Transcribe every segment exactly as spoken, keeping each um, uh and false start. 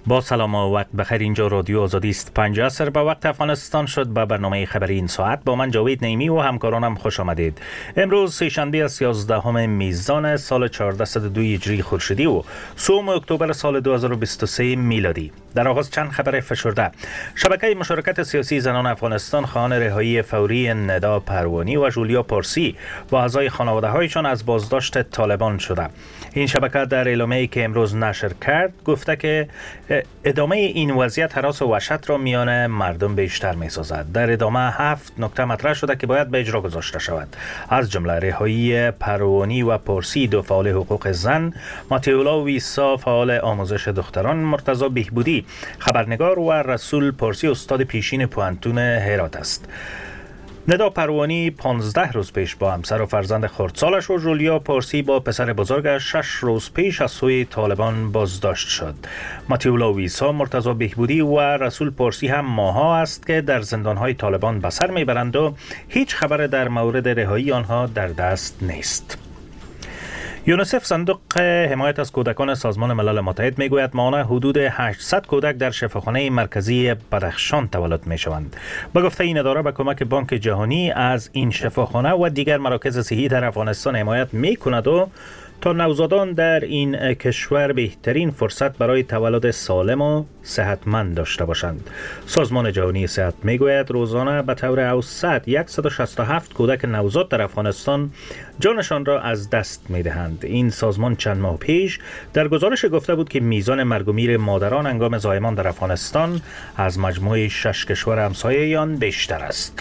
با سلام و وقت بخیر. اینجا رادیو آزادی است. پنج عصر به وقت افغانستان شد. به برنامه خبری این ساعت با من جاوید نعیمی و همکارانم خوش آمدید. امروز سه‌شنبه است، یازدهم میزان سال چهارصد و دو هجری خورشیدی و سوم اکتبر سال دو هزار و بیست و سه میلادی. در آغاز چند خبر فشرده. شبکه مشارکت سیاسی زنان افغانستان خواهان رهایی فوری ندا پروانی و جولیا پارسی و اعضای خانواده‌هایشان از بازداشت طالبان شده. این شبکه در اعلامیه‌ای که امروز نشر کرد گفته که ادامه این وضعیت هراس و وحشت را میان مردم بیشتر می‌سازد. در ادامه هفت نکته مطرح شده که باید به اجرا گذاشته شود، از جمله رهایی پروانی و پارسی، دو فعال حقوق زن، ماتیولا ویسا فعال آموزش دختران، مرتضی بهبودی خبرنگار و رسول پارسی استاد پیشین پوهنتون هرات است. ندا پروانی پانزده روز پیش با همسر و فرزند خردسالش و جولیا پارسی با پسر بزرگش شش روز پیش از سوی طالبان بازداشت شد. ماتیولا ویسا، مرتضی بهبودی و رسول پارسی هم ماه‌ها است که در زندان‌های طالبان به سر میبرند و هیچ خبر در مورد رهایی آنها در دست نیست. یونیسف، صندوق حمایت از کودکان سازمان ملل متحد، میگوید ماهانه حدود هشتصد کودک در شفاخانه مرکزی بدخشان تولد میشوند. به گفته این اداره به کمک بانک جهانی از این شفاخانه و دیگر مراکز صحی در افغانستان حمایت میکند و تا نوزادان در این کشور بهترین فرصت برای تولد سالم و صحتمند داشته باشند. سازمان جهانی صحت میگوید روزانه به طور اوسط صد و شصت و هفت کودک نوزاد در افغانستان جانشان را از دست میدهند. این سازمان چند ماه پیش در گزارش گفته بود که میزان مرگ و میر مادران هنگام زایمان در افغانستان از مجموع شش کشور همسایه آن بیشتر است.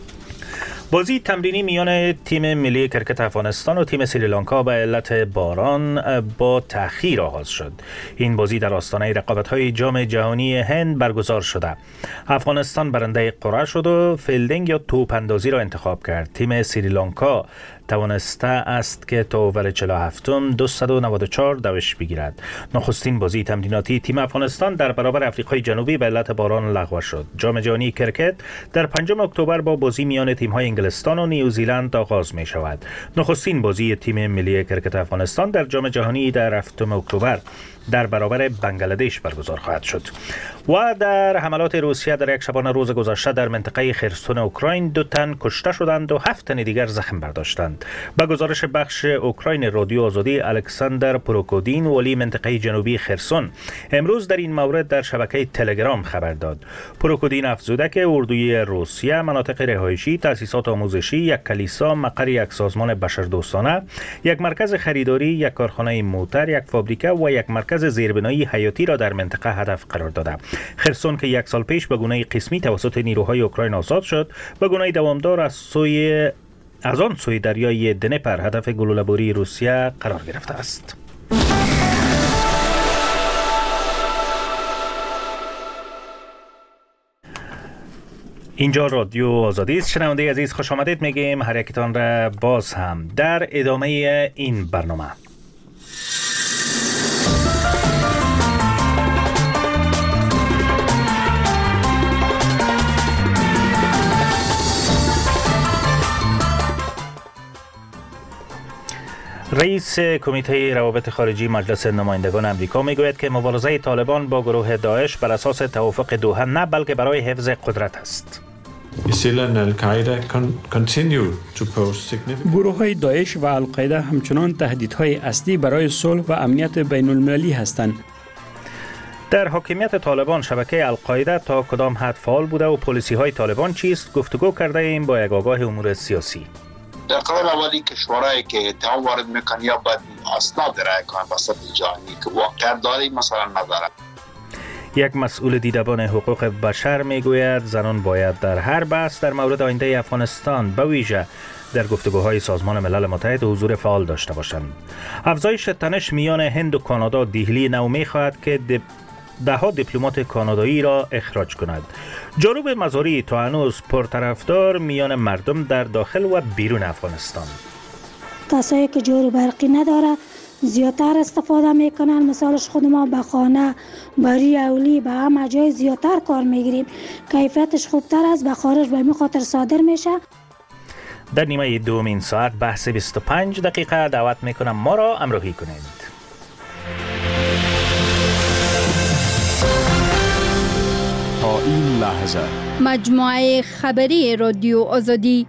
بازی تمرینی میان تیم ملی کرکت افغانستان و تیم سریلانکا به علت باران با تأخیر آغاز شد. این بازی در آستانه رقابت‌های جام جهانی هند برگزار شده. افغانستان برنده قرعه شد و فیلدینگ یا توپ اندازی را انتخاب کرد. تیم سریلانکا توانسته است که تا اوور چهل و هفتم دویست و نود و چهار دوش بگیرد. نخستین بازی تمریناتی تیم افغانستان در برابر آفریقای جنوبی به علت باران لغو شد. جام جهانی کرکت در پنجم اکتبر با بازی میان تیم‌های انگلستان و نیوزیلند آغاز می شود. نخستین بازی تیم ملی کرکت افغانستان در جام جهانی در هفتم اکتبر در برابر بنگلادش برگزار خواهد شد. و در حملات روسیه در یک شبانه روز گذشته در منطقه خرسون اوکراین دو تن کشته شدند و هفت تن دیگر زخم برداشتند. به گزارش بخش اوکراین رادیو آزادی، الکساندر پروکودین، ولی منطقه جنوبی خرسون، امروز در این مورد در شبکه تلگرام خبر داد. پروکودین افزوده که اردوی روسیه مناطق رهایشی، تأسیسات آموزشی، یک کلیسا، مقر یک سازمان بشردوستانه، یک مرکز خریداری، یک کارخانه موتر، یک فابریکه و یک مرکز زیربنایی حیاتی را در منطقه هدف قرار داده. خرسون که یک سال پیش به گونه قسمی توسط نیروهای اوکراین آزاد شد، به گونه دوامدار از سوی از آن سوی دریای دنپر هدف گلوله‌باری روسیه قرار گرفته است. اینجا رادیو آزادی است. شنونده عزیز خوش آمدید میگیم هر یکتان را باز هم در ادامه این برنامه. رئیس کمیته روابط خارجی مجلس نمایندگان امریکا میگوید که مبارزه طالبان با گروه داعش بر اساس توافق دوحه نه بلکه برای حفظ قدرت است. گروه های داعش و القاعده همچنان تهدیدهای اصلی برای صلح و امنیت بین المللی هستند. در حاکمیت طالبان شبکه القاعده تا کدام حد فعال بوده و پالیسی های طالبان چیست؟ گفتگو کرده ایم با یک آگاه امور سیاسی. در قرار اولی کشورهایی که اتهام وارد میکنن یا باید اسناد ارائه کنن به سطح جهانی که واقعیت داری مثلا ندارد. یک مسئول دیدبان حقوق بشر میگوید زنان باید در هر بحث در مورد آینده افغانستان به ویژه در گفتگوهای سازمان ملل متحد حضور فعال داشته باشند. افزایش تنش میان هند و کانادا، دهلی نو میخواهد که دب... ده ها دیپلمات کانادایی را اخراج کند. جنوب مزاری تا هنوز پرطرفدار میان مردم در داخل و بیرون افغانستان. کسایی که جور برقی نداره زیادتر استفاده میکنن. مثالش خود ما به خانه، بری اولی، به همه جای زیادتر کار میگیریم. کیفیتش خوبتر است، به خارج به این خاطر صادر میشه. در نیمه دومین ساعت بحث بیست و پنج دقیقه دعوت میکنم ما را همراهی کنید. این لحظه مجموعه خبری رادیو آزادی.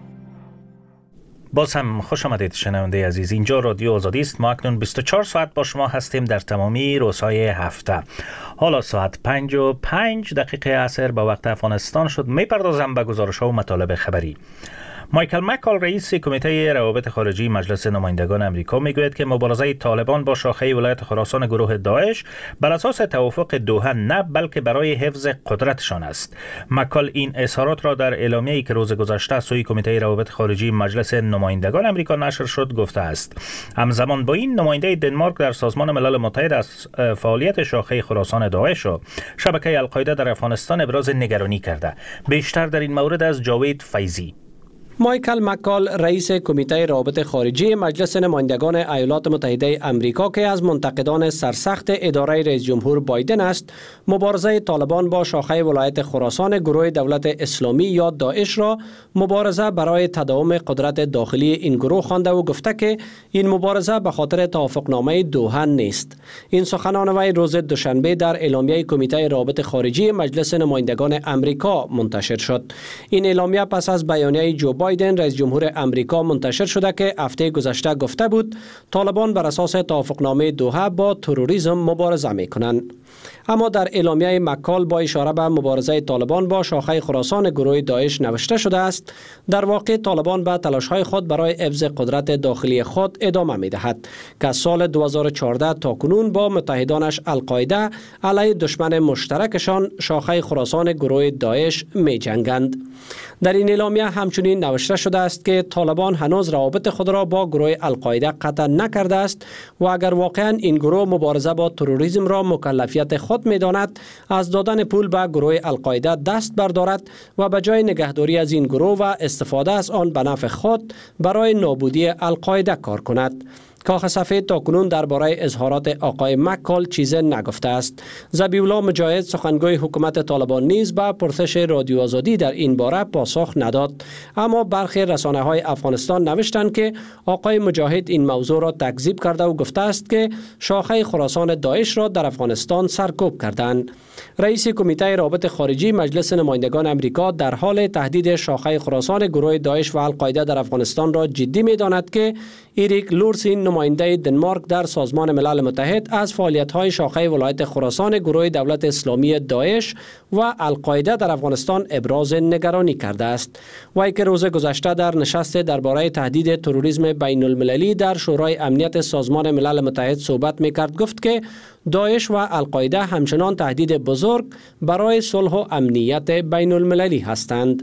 باز هم خوش آمدید شنونده عزیز. اینجا رادیو آزادی است. ما اکنون بیست و چهار ساعت با شما هستیم در تمامی روزهای هفته. حالا ساعت پنج و پنج دقیقه عصر با وقت افغانستان شد. میپردازم به گزارش‌ها و مطالب خبری. مایکل مکال رئیس کمیته روابط خارجی مجلس نمایندگان امریکا میگوید که مبارزه طالبان با شاخه ولایت خراسان گروه داعش بر اساس توافق دوحه نه بلکه برای حفظ قدرتشان است. مکال این اظهارات را در اعلامیه‌ای که روز گذشته سوی کمیته روابط خارجی مجلس نمایندگان امریکا نشر شد گفته است. همزمان با این نماینده دنمارک در سازمان ملل متحد از فعالیت شاخه خراسان داعش و شبکه القاعده در افغانستان ابراز نگرانی کرده. بیشتر در این مورد از جاوید فیضی. مایکل مکال رئیس کمیته روابط خارجی مجلس نمایندگان ایالات متحده امریکا که از منتقدان سرسخت اداره رئیس جمهور بایدن است، مبارزه طالبان با شاخه ولایت خراسان گروه دولت اسلامی یا داعش را مبارزه برای تداوم قدرت داخلی این گروه خوانده و گفته که این مبارزه به خاطر توافقنامه دوحه نیست. این سخنان وی روز دوشنبه در اعلامیه کمیته روابط خارجی مجلس نمایندگان امریکا منتشر شد. این اعلامیه پس از بیانیه جو بایدن رئیس جمهور امریکا منتشر شده که هفته گذشته گفته بود طالبان بر اساس توافقنامه دوحه با تروریسم مبارزه می‌کنند. اما در اعلامیه مکال با اشاره به مبارزه طالبان با شاخه خراسان گروه داعش نوشته شده است در واقع طالبان به تلاش‌های خود برای حفظ قدرت داخلی خود ادامه می‌دهد که از سال دو هزار و چهارده تا کنون با متحدانش القاعده علیه دشمن مشترکشان شاخه خراسان گروه داعش می‌جنگند. در این اعلامیه همچنین نوشته شده است که طالبان هنوز روابط خود را با گروه القاعده قطع نکرده است و اگر واقعا این گروه مبارزه با تروریسم را مکلفیت خود می‌داند از دادن پول به گروه القاعده دست بردارد و به جای نگهداری از این گروه و استفاده از آن به نفع خود برای نابودی القاعده کار کند. کاخ سفید تاکنون درباره اظهارات آقای مکال چیزی نگفته است. ذبیح‌الله مجاهد سخنگوی حکومت طالبان نیز به پرسش رادیو آزادی در این باره پاسخ نداد، اما برخی رسانه‌های افغانستان نوشتند که آقای مجاهد این موضوع را تکذیب کرده و گفته است که شاخه خراسان داعش را در افغانستان سرکوب کردند. رئیس کمیته روابط خارجی مجلس نمایندگان امریکا در حال تهدید شاخه خراسان گروه داعش و القاعده در افغانستان را جدی می‌داند که ایریک لورسین نماینده دنمارک در سازمان ملل متحد از فعالیت‌های شاخه ولایت خراسان گروه دولت اسلامی داعش و القاعده در افغانستان ابراز نگرانی کرده است. وی که روز گذشته در نشست درباره تهدید تروریسم بین المللی در شورای امنیت سازمان ملل متحد صحبت می‌کرد گفت که داعش و القاعده همچنان تهدید بزرگ برای صلح و امنیت بین المللی هستند.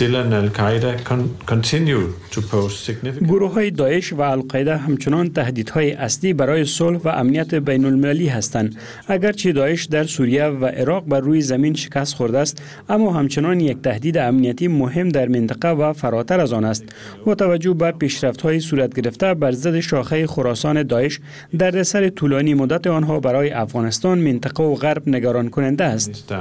گروه های داعش و القاعده همچنان تهدیدهای اصلی برای صلح و امنیت بین المللی هستند. اگرچه داعش در سوریه و عراق بر روی زمین شکست خورده است، اما همچنان یک تهدید امنیتی مهم در منطقه و فراتر از آن است. با توجه به پیشرفت‌های صورت گرفته بر ضد شاخه خراسان داعش، دردسر طولانی مدت آنها برای افغانستان، منطقه و غرب نگران کننده است.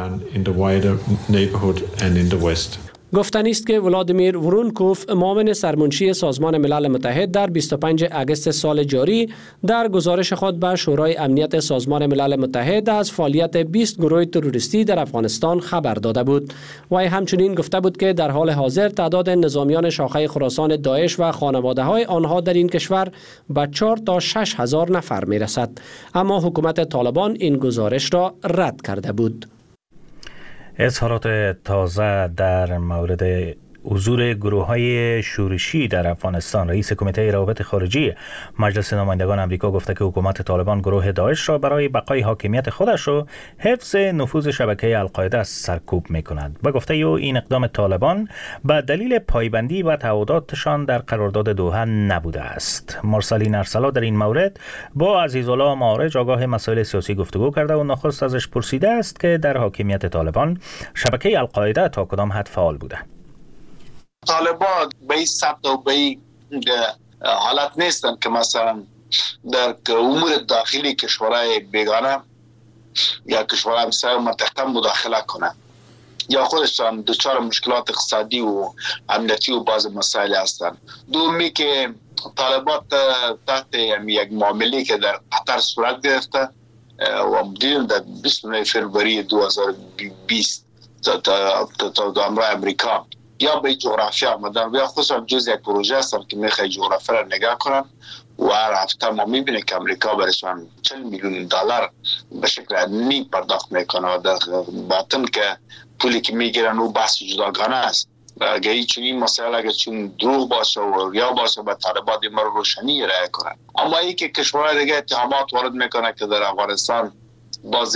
گفتنی است که ولادیمیر ورونکوف معاون سرمنشی سازمان ملل متحد در بیست و پنج آگوست سال جاری در گزارش خود به شورای امنیت سازمان ملل متحد از فعالیت بیست گروه تروریستی در افغانستان خبر داده بود. وی همچنین گفته بود که در حال حاضر تعداد نظامیان شاخه خراسان داعش و خانواده های آنها در این کشور به چهار تا شش هزار نفر می رسد، اما حکومت طالبان این گزارش را رد کرده بود. اظهارات تازه در مورد حضور گروه‌های شورشی در افغانستان. رئیس کمیته روابط خارجی مجلس نمایندگان امریکا گفته که حکومت طالبان گروه داعش را برای بقای حاکمیت خودش و حفظ نفوذ شبکه القاعده سرکوب می‌کند. با گفته او این اقدام طالبان به دلیل پایبندی و تعهداتشان در قرارداد دوحه نبوده است. مرسلین ارسلا در این مورد با عزیزالله معارج آگاه مسائل سیاسی گفتگو کرده و نخست ازش پرسیده است که در حاکمیت طالبان شبکه القاعده تا کدام حد فعال بوده. طالبان به این سبت و به این حالت نیستن که مثلا در امور داخلی کشورهای بیگانه یا کشورهای همسایه منطقه مداخله کنن یا خودشان دچار مشکلات اقتصادی و امنیتی و بعض مسائل هستند. دومی که طالبان تحت یک معامله که در قطر صورت گرفته و دیدیم در بیست فوریه دو هزار و بیست تا امرای امریکا یا به جغرافیا آمدن یا خصوصا جز یک پروژه هستن که میخوای جغرافیا را نگاه کنن و هر هفته ما میبینیم که امریکا برشان چهل میلیون دلار به شکل نی پرداخت میکنه و در باطن که پولی که میگیرن و بحث جداگانه است. اگر این چنین مسئله اگر چون دروغ باشه و ریا باشه به طالبان ما رو روشنی ارائه کنن. اما این که کشورهای دیگه اتهامات وارد میکنه که در افغانستان بعضی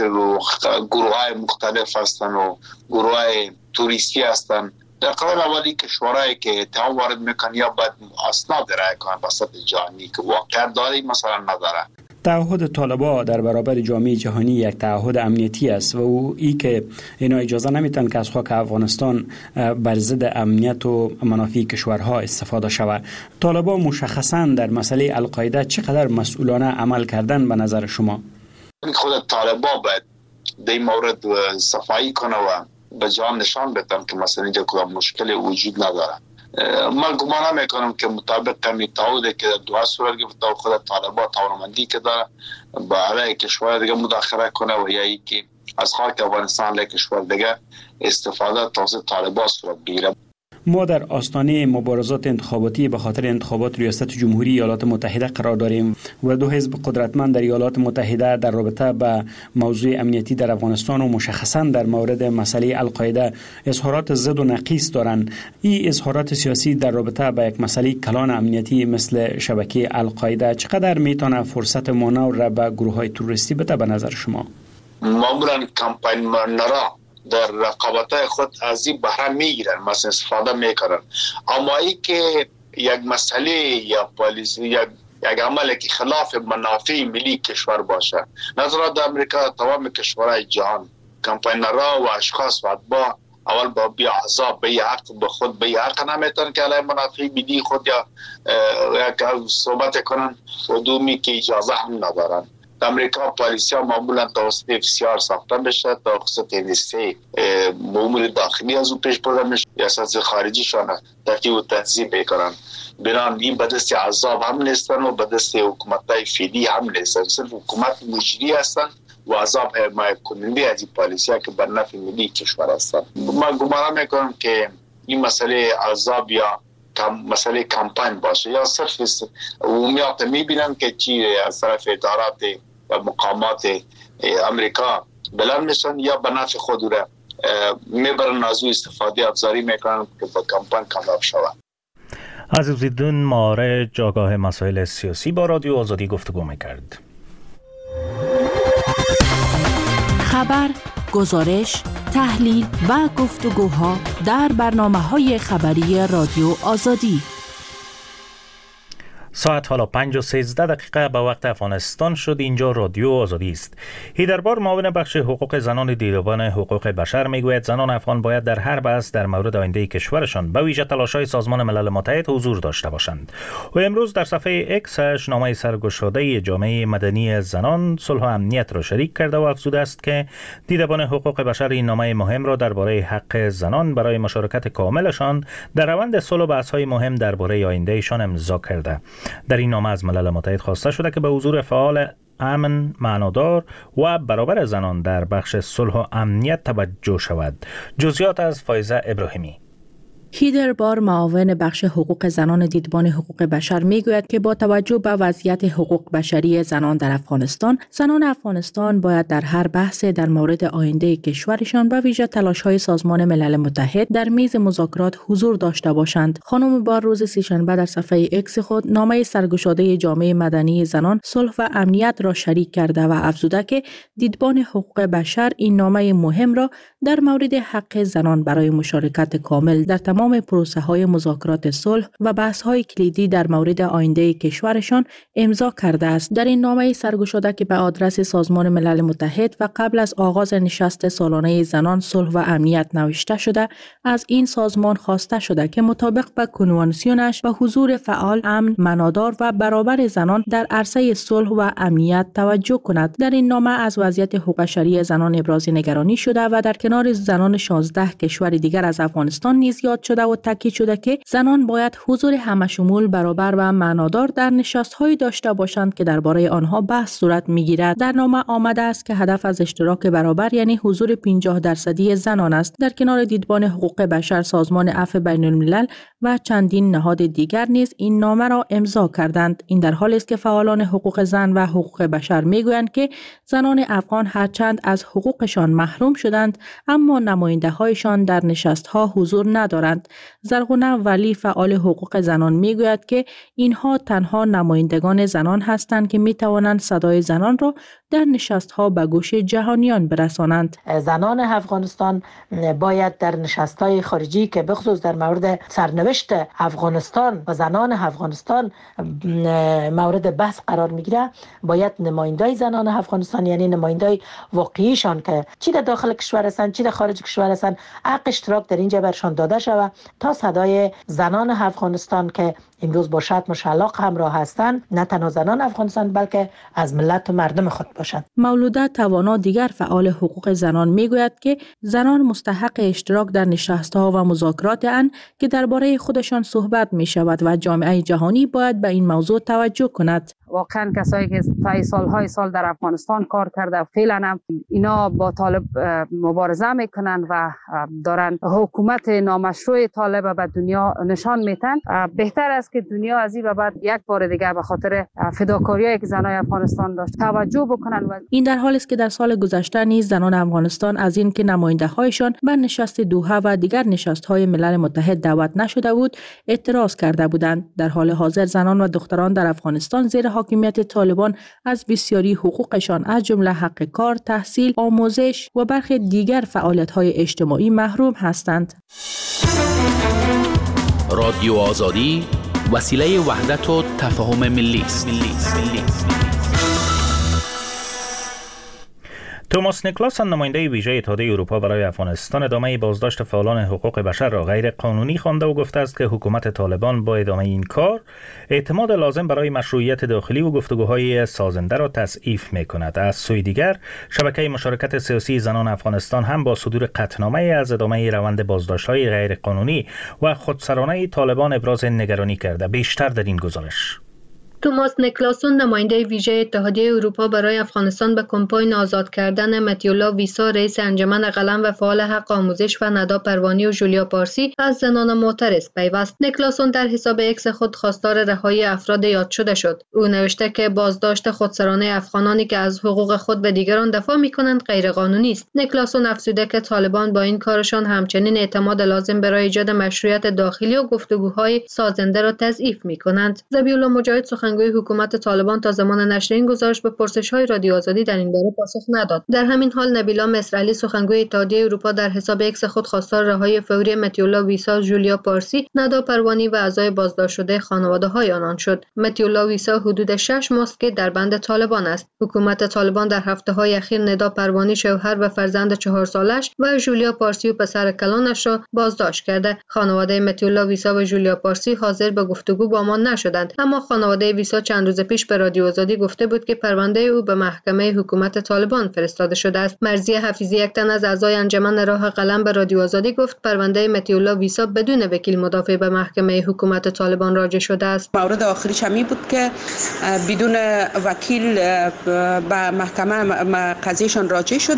گروه های مختلف هستن و گروه های توریستی هستن، در قرار اولی کشورهایی که اتهام وارد میکنن یا باید اسناد ارائه کنن به سطح جهانی که واقعا داره مثلا نداره. تعهد طالبان در برابر جامعه جهانی یک تعهد امنیتی است و او ای که اینا اجازه نمیتن که از خاک افغانستان بر ضد امنیت و منافع کشورها استفاده شود. طالبان مشخصا در مسئله القاعده چقدر مسئولانه عمل کردن به نظر شما؟ خود طالبان باید در این مورد صفایی کنه و به جان نشان بدن که مثلا اینجا کدام مشکل وجود نداره. من گمان میکنم که مطابق کمی تعهدی که دو صورت گرفته و خود طالبان توانمندی که داره با علیه کشور دیگه مداخله کنه و یا ای که از خاک افغانستان علیه کشور دیگه استفاده توسط طالبان صورت بگیره. ما در آستانه مبارزات انتخاباتی به خاطر انتخابات ریاست جمهوری ایالات متحده قرار داریم و دو حزب قدرتمند در ایالات متحده در رابطه با موضوع امنیتی در افغانستان و مشخصا در مورد مسئله القاعده اظهارات ضد و نقیص دارند. این اظهارات سیاسی در رابطه با یک مسئله کلان امنیتی مثل شبکه القاعده چقدر میتونه فرصت مانور را به گروه‌های تروریستی بده به نظر شما؟ معمولا کمپاین منرا در رقابت‌های خود از این بهره میگیرن، مثلا استفاده میکنن. اما ای که یک مسئله یا پالیسی یا یک عمل که خلاف منافع ملی کشور باشه، نظرات امریکا تمام کشورهای جهان کمپاینرها و اشخاص و اتباع اول با بی عذاب به حق به خود به حق نمیتونن که علیه منافع ملی خود یا یا صحبت کنن و دومی که اجازه هم ندارن. امریکا پالیسی ها معمولا توسط اف سی آر ساخته میشه تا خصوص انیستی امور داخلی از او پیش برده میشه یا اساس خارجی شانه ترتیب و تنظیم میکنن. بنان این به دست عذاب هم نیستن و به دست حکومت های فعلی هم نیستن، صرف حکومت مجری هستن و عذاب حمایت کننده از این پالیسی ها که بر نفع ملی کشور هستن. من گمان میکنم که این مسئله عذاب یا کم مسئله کمپاین باشه یا صرف عمومیات میبینن که چی از طرف ادارات و مقامات امریکا بلند میشن یا به نفع خود را میبرن از او استفاده افزاری میکنن که با کمپاین کامیاب شود. عزیزیدون ماره جاگاه مسائل سیاسی با رادیو آزادی گفتگو میکرد. خبر، گزارش، تحلیل و گفتگوها در برنامه‌های خبری رادیو آزادی. ساعت حالا پنج و سیزده دقیقه به وقت افغانستان شد. اینجا رادیو آزادی است. هیدربار معاون بخش حقوق زنان دیدبان حقوق بشر میگوید زنان افغان باید در هر بحث در مورد آینده کشورشان به ویژه تلاش‌های سازمان ملل متحد حضور داشته باشند. و امروز در صفحه اکسش نامه سرگشاده جامعه مدنی زنان صلح و امنیت را شریک کرده و افزوده است که دیدبان حقوق بشر این نامه مهم را درباره حق زنان برای مشارکت کاملشان در روند صلح و بحث‌های مهم درباره آیندهشان امضا کرده. در این نامه از ملل متحد خواسته شده که به حضور فعال امن، معنادار و برابر زنان در بخش صلح و امنیت توجه شود. جزئیات از فایزه ابراهیمی. هیدربار معاون بخش حقوق زنان دیدبان حقوق بشر میگوید که با توجه به وضعیت حقوق بشری زنان در افغانستان، زنان افغانستان باید در هر بحث در مورد آینده کشورشان به ویژه تلاش‌های سازمان ملل متحد در میز مذاکرات حضور داشته باشند. خانم بار روز سه‌شنبه در صفحه اکس خود نامه سرگشاده جامعه مدنی زنان صلح و امنیت را شریک کرده و افزوده که دیدبان حقوق بشر این نامه مهم را در مورد حق زنان برای مشارکت کامل در تمام پروسه های مذاکرات صلح و بحث های کلیدی در مورد آینده کشورشان امضا کرده است. در این نامه سرگشاده که به آدرس سازمان ملل متحد و قبل از آغاز نشست سالانه زنان صلح و امنیت نوشته شده، از این سازمان خواسته شده که مطابق با کنوانسیونش به حضور فعال، امن، معنادار و برابر زنان در عرصه صلح و امنیت توجه کند. در این نامه از وضعیت حقوق بشری زنان ابراز نگرانی شده و در کنار زنان شانزده کشور دیگر از افغانستان نیز یاد شده شده و تاکید شده که زنان باید حضور همشمول، برابر و معنادار در نشست‌هایی داشته باشند که درباره آنها بحث صورت می‌گیرد. در نامه آمده است که هدف از اشتراک برابر یعنی حضور پنجاه درصدی زنان است. در کنار دیدبان حقوق بشر، سازمان عفو بین الملل و چندین نهاد دیگر نیز این نامه را امضا کردند. این در حالی است که فعالان حقوق زن و حقوق بشر میگویند که زنان افغان هرچند از حقوقشان محروم شدند اما نماینده‌هایشان در نشست‌ها حضور ندارند. زرغونه ولی فعال حقوق زنان میگوید که اینها تنها نمایندگان زنان هستند که میتوانند صدای زنان را در نشست‌ها به گوش جهانیان برسانند. زنان افغانستان باید در نشست‌های خارجی که بخصوص در مورد سرنوشت افغانستان و زنان افغانستان مورد بحث قرار میگیره، باید نمایندای زنان افغانستان یعنی نمایندای واقعیشان که چی در داخل کشور هستند چی در خارج کشور هستند حق اشتراک در اینجا برشان داده شود تا صدای زنان افغانستان که امروز با شتم و شلاق همراه هستند، نه تنها زنان افغانستان بلکه از ملت و مردم خود باشند. مولوده توانا دیگر فعال حقوق زنان میگوید که زنان مستحق اشتراک در نشست‌ها و مذاکرات اند که درباره خودشان صحبت می شود و جامعه جهانی باید به این موضوع توجه کند. واقعا کسایی که تا سالهای سال در افغانستان کار کرده فعلا هم اینا با طالب مبارزه میکنن و دارن حکومت نامشروع طالب به دنیا نشان میتن. بهتر است که دنیا از این بعد یک بار دیگه به خاطر فداکاریایی که زنان افغانستان داشت توجه بکنن. و این در حالی است که در سال گذشته نیز زنان افغانستان از این که نماینده هایشان به نشست دوحه و دیگر نشست های ملل متحد دعوت نشده بود اعتراض کرده بودند. در حال حاضر زنان و دختران در افغانستان زیر حاکمیت طالبان از بسیاری حقوقشان از جمله حق کار، تحصیل، آموزش و برخی دیگر فعالیت‌های اجتماعی محروم هستند. رادیو آزادی وسیله وحدت و تفاهم ملی است. توماس نیکلاسون نماینده ویژه اتحادیه اروپا برای افغانستان ادامه بازداشت فعالان حقوق بشر را غیر قانونی خوانده و گفته است که حکومت طالبان با ادامه این کار اعتماد لازم برای مشروعیت داخلی و گفتگوهای سازنده را تضعیف می‌کند. از سوی دیگر شبکه مشارکت سیاسی زنان افغانستان هم با صدور قطعنامه از ادامه روند بازداشت‌های غیر قانونی و خودسرانه طالبان ابراز نگرانی کرده. بیشتر در این گزارش. توماس نیکلاسون نماینده ویژه اتحادیه اروپا برای افغانستان به کمپاین آزاد کردن متیولا ویسا، رئیس انجمن قلم و فعال حق آموزش و ندا پروانی و جولیا پارسی از زنان معترض پیوست. نیکلاسون در حساب اکس خود خواستار رهایی افراد یاد شده شد. او نوشته که بازداشت خودسرانه افغانانی که از حقوق خود به دیگران دفاع می‌کنند غیرقانونی است. نیکلاسون افزوده که طالبان با این کارشان همچنین اعتماد لازم برای ایجاد مشروعیت داخلی و گفتگوهای سازنده را تضعیف می‌کنند. ذبیح‌الله مجاهد سخنگوی حکومت طالبان تا زمان نشر این گزارش به پرسش‌های رادیو آزادی در این باره پاسخ نداد. در همین حال نبیلا مصرعلی سخنگوی اتحادیه اروپا در حساب اکس خود خواستار رهایی فوری متیولا ویسا، جولیا پارسی، ندا پروانی و اعضای بازداشت شده خانواده‌های آنان شد. متیولا ویسا حدود شش ماست که در بند طالبان است. حکومت طالبان در هفته‌های اخیر ندا پروانی، شوهر و فرزند چهار سالش و جولیا پارسی و پسر کلانش را بازداشت کرده. خانواده متیولا ویسا و جولیا پارسی حاضر به گفتگو با ما نشدند، اما خانواده ویسا چند روز پیش به رادیو آزادی گفته بود که پرونده او به محکمه حکومت طالبان فرستاده شده است. مرضیه حفیظی، یک تن از اعضای انجمن راه قلم، به رادیو آزادی گفت پرونده متیولا ویسا بدون وکیل مدافع به محکمه حکومت طالبان راجع شده است. مورد آخریش همی بود که بدون وکیل به محکمه قضیهشان راجع شده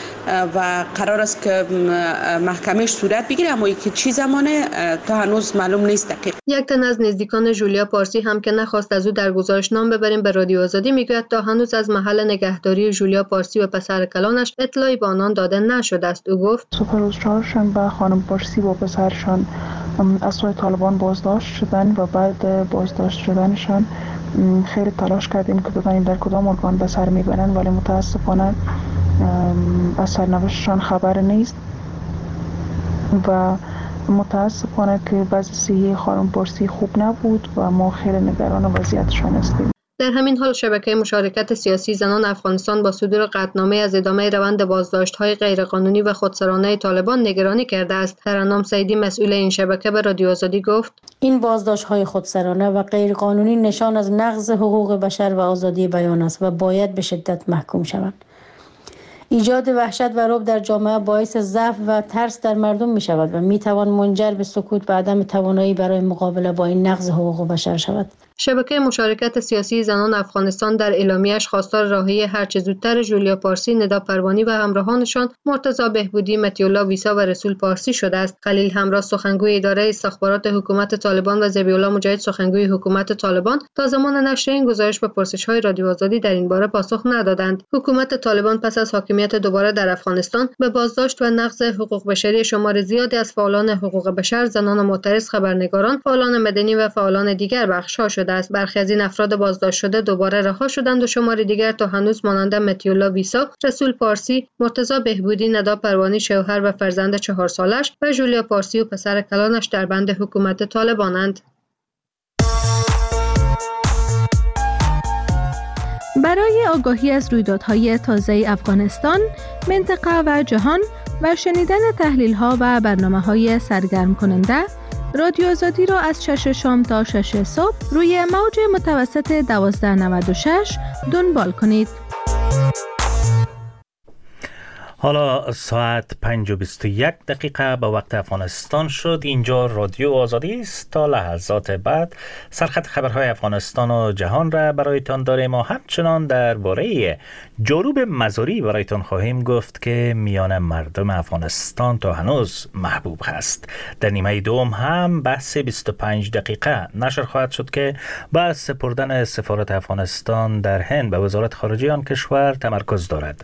و قرار است که محکمهش صورت بگیره، اما یک چی زمانه تا هنوز معلوم نیست دقیق. یک تن از نزدیکان جولیا پارسی هم که نخواست از او در گزارش نام ببریم به رادیو آزادی میگوید تا هنوز از محل نگهداری جولیا پارسی و پسر کلانش اطلاعی به آنان داده نشده است. او گفت سپرروزچهارشان با خانم پارسی و پسرشان از سوی طالبان بازداشت شدن و بعد بازداشت شدنشان خیلی تلاش کردیم که بدانیم در کدام ارگان به سر میبرند، ولی متاسفانه از سرنوشتشان خبر نیست و متاسفانه که وضع صحی خانم پارسی خوب نبود و ما خیلی نگران وضعیتشان هستیم. در همین حال شبکه مشارکت سیاسی زنان افغانستان با صدور قطعنامه از ادامه روند بازداشت‌های غیرقانونی و خودسرانه طالبان نگرانی کرده است. ترنم سعیدی مسئول این شبکه به رادیو آزادی گفت این بازداشت‌های خودسرانه و غیرقانونی نشان از نقض حقوق بشر و آزادی بیان است و باید به شدت محکوم شوند. ایجاد وحشت و رعب در جامعه باعث ضعف و ترس در مردم می شود و می توان منجر به سکوت و عدم توانایی برای مقابله با این نقض حقوق بشر شود. شبکه مشارکت سیاسی زنان افغانستان در اعلامیه‌اش خواستار راهی هرچه زودتر ژولیا پارسی، ندا پروانی و همراهانشان مرتضی بهبودی، متی‌الله ویسا و رسول پارسی شده است. خلیل همراه سخنگوی اداره استخبارات حکومت طالبان و ذبیح‌الله مجاهد سخنگوی حکومت طالبان تا زمان نشر این گزارش به پرسش‌های رادیو آزادی در این باره پاسخ ندادند. حکومت طالبان پس از حاکمیت دوباره در افغانستان به بازداشت و نقض حقوق بشری شمار زیادی از فعالان حقوق بشر، زنان معترض، خبرنگاران، فعالان مدنی و فعالان دیگر بخش‌ها شده است. برخی از این افراد بازداشت شده دوباره رها شدند و شمار دیگر تا هنوز مانند متی‌الله ویسا، رسول پارسی، مرتضی بهبودی، ندا پروانی شوهر و فرزند چهار سالش و ژولیا پارسی و پسر کلانش در بند حکومت طالبانند. برای آگاهی از رویدادهای تازه افغانستان، منطقه و جهان و شنیدن تحلیل‌ها و برنامه‌های سرگرم کننده، رادیو آزادی را از شش شام تا شش صبح روی موج متوسط دوازده نود و شش دنبال کنید. حالا ساعت پنج و بیست و یک دقیقه به وقت افغانستان شد. اینجا رادیو آزادی است. تا لحظات بعد سرخط خبرهای افغانستان و جهان را برایتان داریم و همچنان درباره جنوب مزاری برایتان خواهیم گفت که میان مردم افغانستان تا هنوز محبوب هست. در نیمه دوم هم بحث بیست و پنج دقیقه نشر خواهد شد که با سپردن سفارت افغانستان در هند به وزارت خارجه آن کشور تمرکز دارد.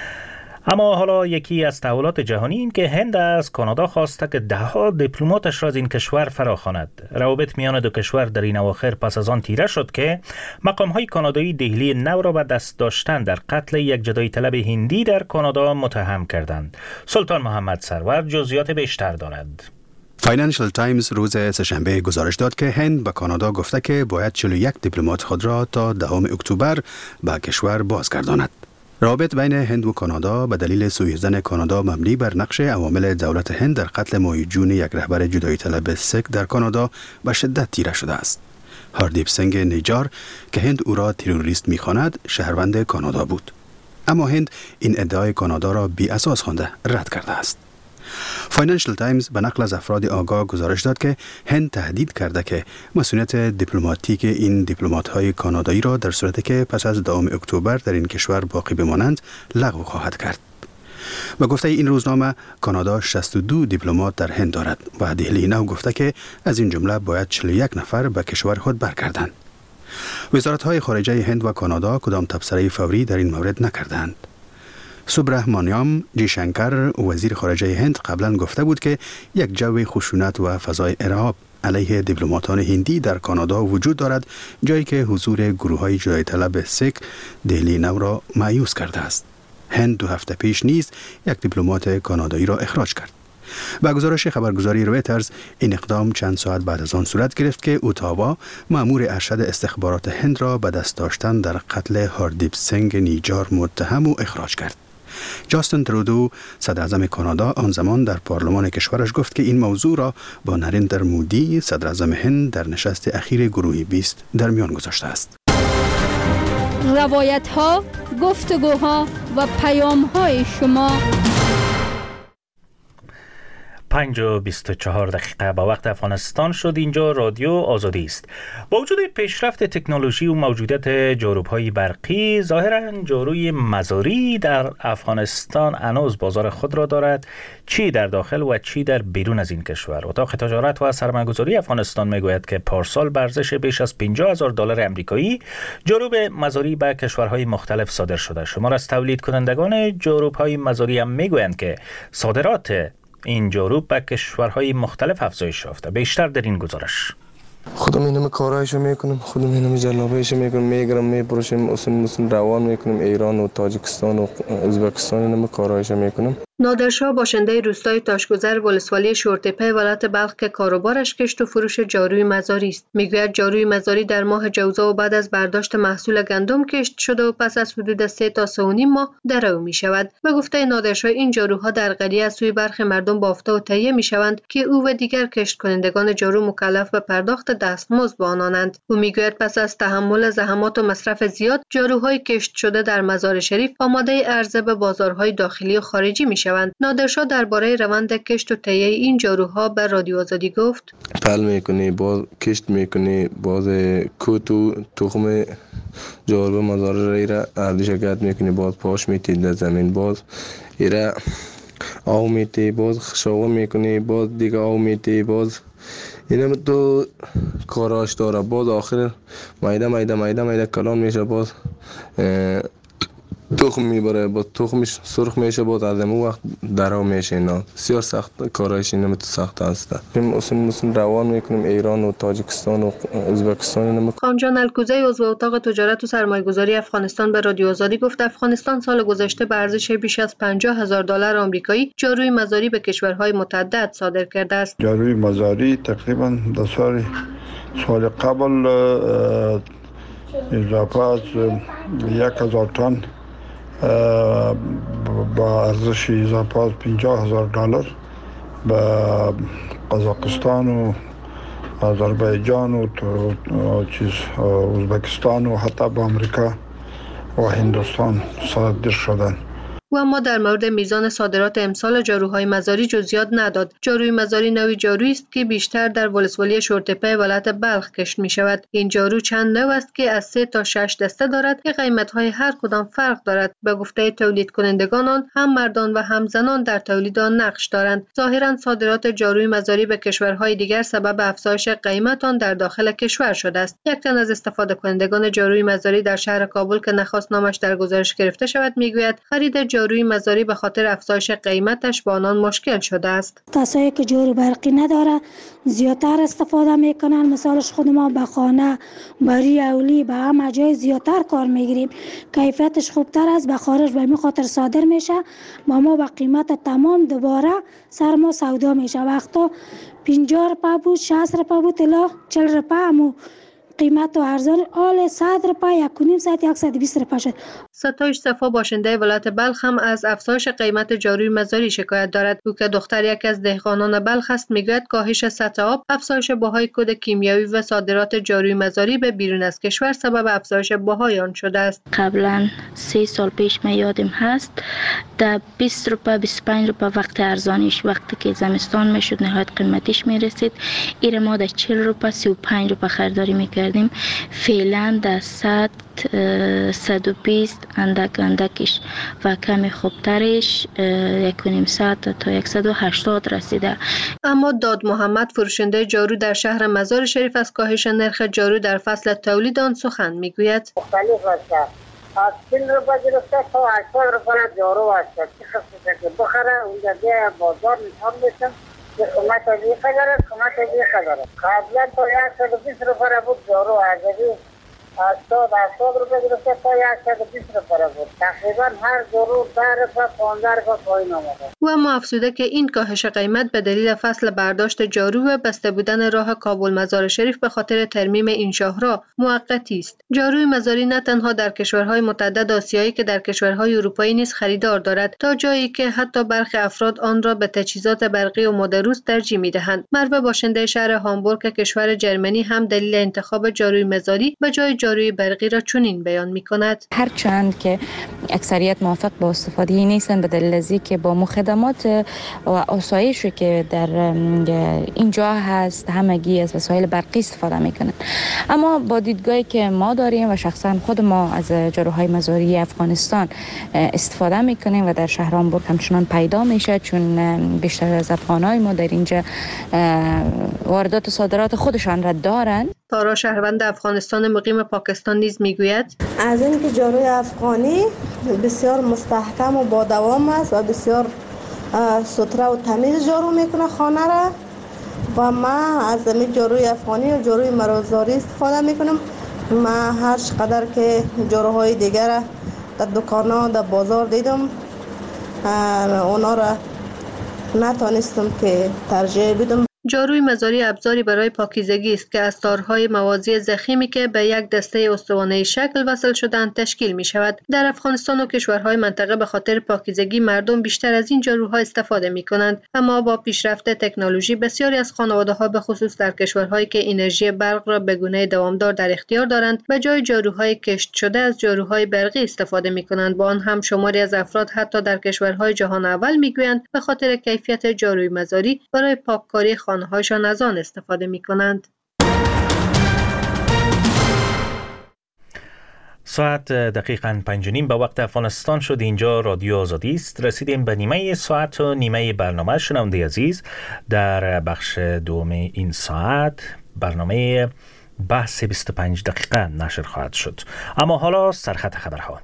اما حالا یکی از تحولات جهانی این که هند از کانادا خواسته که ده ها دیپلماتش را از این کشور فراخواند. روابط میان دو کشور در این اواخر پس از آن تیره شد که مقام‌های کانادایی دهلی نو را به دست داشتن در قتل یک جدایی طلب هندی در کانادا متهم کردند. سلطان محمد سرور جزئیات بیشتر دارد. فاینانشل تایمز روز سه‌شنبه گزارش داد که هند به کانادا گفته که باید چهل و یک دیپلمات خود را تا دهم اکتبر به کشور بازگرداند. روابط بین هند و کانادا به دلیل سوءظن کانادا مبنی بر نقش عوامل دولت هند در قتل ماه جون یک رهبر جدایی طلب سیک در کانادا به شدت تیره شده است. هاردیپ سنگ نیجار که هند او را تروریست می‌خواند شهروند کانادا بود. اما هند این ادعای کانادا را بی اساس خوانده رد کرده است. فاینانشل تایمز به نقل از افراد آگاه گزارش داد که هند تهدید کرده که مسئولیت دیپلماتیک این دیپلمات‌های کانادایی را در صورتی که پس از دهم اکتبر در این کشور باقی بمانند لغو خواهد کرد. به گفته این روزنامه کانادا شصت و دو دیپلمات در هند دارد و دهلی نو گفته که از این جمله باید چهل و یک نفر به کشور خود برگردند. وزارت‌های خارجه هند و کانادا کدام تبصره فوری در این مورد نکردند. سوبرهمانیام جیشنکر وزیر خارجه هند قبلا گفته بود که یک جو خشونت و فضای ارهاب علیه دیپلماتان هندی در کانادا وجود دارد، جایی که حضور گروه‌های جدایی طلب سیک دهلی نو را مایوس کرده است. هند دو هفته پیش نیز یک دیپلمات کانادایی را اخراج کرد. با گزارش خبرگزاری رویترز این اقدام چند ساعت بعد از آن صورت گرفت که اوتاوا مأمور ارشد استخبارات هند را به دست داشتن در قتل هاردیپ سنگ نیجار متهم و اخراج کرد. جاستین ترودو صدر اعظم کانادا آن زمان در پارلمان کشورش گفت که این موضوع را با نریندر مودی صدر اعظم هند در نشست اخیر گروه بیست در میان گذاشته است. روایت ها، گفتگوها و پیام های شما. پنج و بیست و چهار دقیقه با وقت افغانستان شد. اینجا رادیو آزادی است. با وجود پیشرفت تکنولوژی و موجودیت جاروب‌های برقی، ظاهراً جاروی مزاری در افغانستان هنوز بازار خود را دارد، چی در داخل و چی در بیرون از این کشور. اتاق تجارت و سرمایه‌گذاری افغانستان میگوید که پارسال به ارزش بیش از پنجاه هزار دلار آمریکایی جاروب مزاری به کشورهای مختلف صادر شده. شمار از تولید کنندگان جاروب‌های مزاری هم میگویند که صادرات این جاروب به کشورهای مختلف افزایش یافته. بیشتر در این گزارش. خودم اینم کارایشو میکنم، خودم اینم جلابیشو میکنم، میگرم میپروشم، اصلا مثلا روان میکنم ایران و تاجیکستان و ازبکستان، اینم کارایشو میکنم. نادرشاه باشنده روستای تاشگذر ولسوالی شورتپه ولایت بلخ که کاروبارش کشت و فروش جاروی مزاری است، میگوید جاروی مزاری در ماه جوزا و بعد از برداشت محصول گندم کشت شده و پس از حدود سه تا سه و نیم ماه درو می شود. به گفته نادرشاه این جاروها در قریه از سوی برخی مردم بافته و تهیه می شوند که او و دیگر کشت کنندگان جارو مکلف به پرداخت دستمزد به آنانند. او میگوید پس از تحمل زحمات و مصرف زیاد جاروهای کشت شده در مزار شریف آماده عرضه به بازارهای داخلی و خارجی می شوند. نادرشاه درباره روند کشت و تهیه این جاروها به رادیو آزادی گفت: پل میکنی، باز کشت میکنی، باز کوتو تخم جارو مزار را اردیش گرد میکنی، باز پاش میتی در زمین، باز ایره آو میتی، باز خشاوه میکنی، باز دیگه آو میتی، باز اینم تو کاراش داره. باز آخر مایده مایده مایده مایده کلان میشه، باز تخم میبره، با تخمش سرخ میشه، باز از اون وقت درو میشه. اینا بسیار سخت کارایش، اینا تو سخت هسته. ما اصلا مثلا روان میکنیم ایران و تاجیکستان و ازبکستان. خانجان الکوزی عضو اتاق تجارت و سرمایه‌گذاری افغانستان به رادیو آزادی گفت افغانستان سال گذشته به ارزش بیش از پنجاه هزار دلار آمریکایی جاروی مزاری به کشورهای متعدد صادر کرده است. جاروی مزاری تقریبا در سال سال قبل اضافه از یک هزار تن با ارزش اضافه از پنجاه هزار دلار به قزاقستان و آذربایجان و چیز ازبکستان و حتی به آمریکا و هندوستان صادر شدند. و اما در مورد میزان صادرات امسال جاروهای مزاری جزئیات نداد. جاروی مزاری نوعی جارویی است که بیشتر در ولسوالی شورتپه ولایت بلخ کشت می شود. این جارو چند نوع است که از سه تا شش دسته دارد که قیمت‌های هر کدام فرق دارد. به گفته تولید کنندگان آن هم مردان و هم زنان در تولید آن نقش دارند. ظاهراً صادرات جاروی مزاری به کشورهای دیگر سبب افزایش قیمت آن در داخل کشور شده است. یک تن از استفاده کنندگان جاروی مزاری در شهر کابل که نخواست نامش در گزارش گرفته شود میگوید خرید جاروی مزاری به خاطر افزایش قیمتش با آنان مشکل شده است. کسایی که جارو برقی نداره زیادتر استفاده میکنن. مثالش خود ما به خانه، بری اولی، به همه جای زیادتر کار میگیریم. کیفیتش خوبتر است، به خارج به این خاطر صادر میشه. با ما به قیمت تمام دوباره سر ما سودا میشه. وقتا پنجاه روپیه بود، شصت روپیه بود، الا چهل روپیه همو قیمت و ارزان آل صد روپیه، یک و نیم ساعت صد و بیست روپیه شد. ستایش صفا باشنده ولایت بلخ هم از افزایش قیمت جاروی مزاری شکایت دارد. او که دختر یک از دهقانان بلخ است میگوید کاهش سطح آب، افزایش بهای کد کیمیایی و صادرات جاروی مزاری به بیرون از کشور سبب افزایش بهای آن شده است. قبلا سه سال پیش من یادم هست در بیست روپیه بیست و پنج روپیه وقت ارزانیش، وقتی که زمستان میشد نهایت قیمتیش میرسید ایره ما در چهل روپیه سی و پنج روپیه خریداری میکردیم. فعلا در صد صد و بیست اندک اندکش و کمی خوبترش یک و نیم ساعت تا صد و هشتاد رسیده. اما داد محمد فروشنده جارو در شهر مزار شریف از کاهش نرخ جارو در فصل تولید آن سخن میگوید. مختلف است. از چهل روپیه گرفته تا هشتاد روپیه جارو است. چه خصوصه که بخره اونجا بیا بازار نشان بشن که قیمت از این قدر است، قیمت از این قدر است. قبلا تا صد و بیست روپیه بود جارو عجبی هشتاد هشتاد روپیه گرفته تا صد و بیست روپیه بود. تقریبا هر جارو ده روپیه پانزده روپیه پایین آمده. و اما افزوده که این کاهش قیمت به دلیل فصل برداشت جارو و بسته بودن راه کابل مزار شریف به خاطر ترمیم این شاهراه موقتی است. جاروی مزاری نه تنها در کشورهای متعدد آسیایی که در کشورهای اروپایی نیز خریدار دارد، تا جایی که حتی برخی افراد آن را به تجهیزات برقی و مدروس ترجیح می‌دهند. مروه باشنده شهر هامبورگ کشور جرمنی هم دلیل انتخاب جاروی مزاری به جای جاروی برقی را چنین بیان می‌کند. هرچند که اکثریت موافق با استفاده نیستند به دلیل از اینکه با مخدمات و آسایشی که در اینجا هست همگی از وسایل برقی استفاده میکنند، اما با دیدگاهی که ما داریم و شخصا خود ما از جاروهای مزاری افغانستان استفاده میکنیم و در شهر هامبورگ همچنان پیدا میشه، چون بیشتر از افغانای ما در اینجا واردات و صادرات خودشان را دارند. تارا شهروند افغانستان مقیم پاکستان نیز میگوید از اینکه جاروی افغانی بسیار مستحکم و با دوام است و بسیار ستره و تمیز جارو میکنه خانه را و من از این جاروی افغانی و جاروی مرزاری استفاده میکنم. من هر چقدر که جاروهای دیگر در دکان‌ها در بازار دیدم اونا را نتانستم که ترجیح بدم. جاروی مزاری ابزاری برای پاکیزگی است که از تارهای موازی ضخیمی که به یک دسته استوانه‌ای شکل وصل شدند تشکیل می شود. در افغانستان و کشورهای منطقه به خاطر پاکیزگی مردم بیشتر از این جاروها استفاده می کنند، اما با پیشرفت تکنولوژی بسیاری از خانواده‌ها به خصوص در کشورهایی که انرژی برق را به گونه دوامدار در اختیار دارند به جای جاروهای کشت شده از جاروهای برقی استفاده می کنند. با آن هم شماری از افراد حتی در کشورهای جهان اول می گویند به خاطر کیفیت جاروی مزاری برای پاککاری خانه‌هایشان از آن استفاده می‌کنند. ساعت دقیقاً پنج و نیم به وقت افغانستان شد. اینجا رادیو آزادی است. رسیدیم به نیمه ساعت و نیمه برنامه. شنونده عزیز، در بخش دوم این ساعت برنامه بحث بیست و پنج دقیقه نشر خواهد شد. اما حالا سرخط خبرها.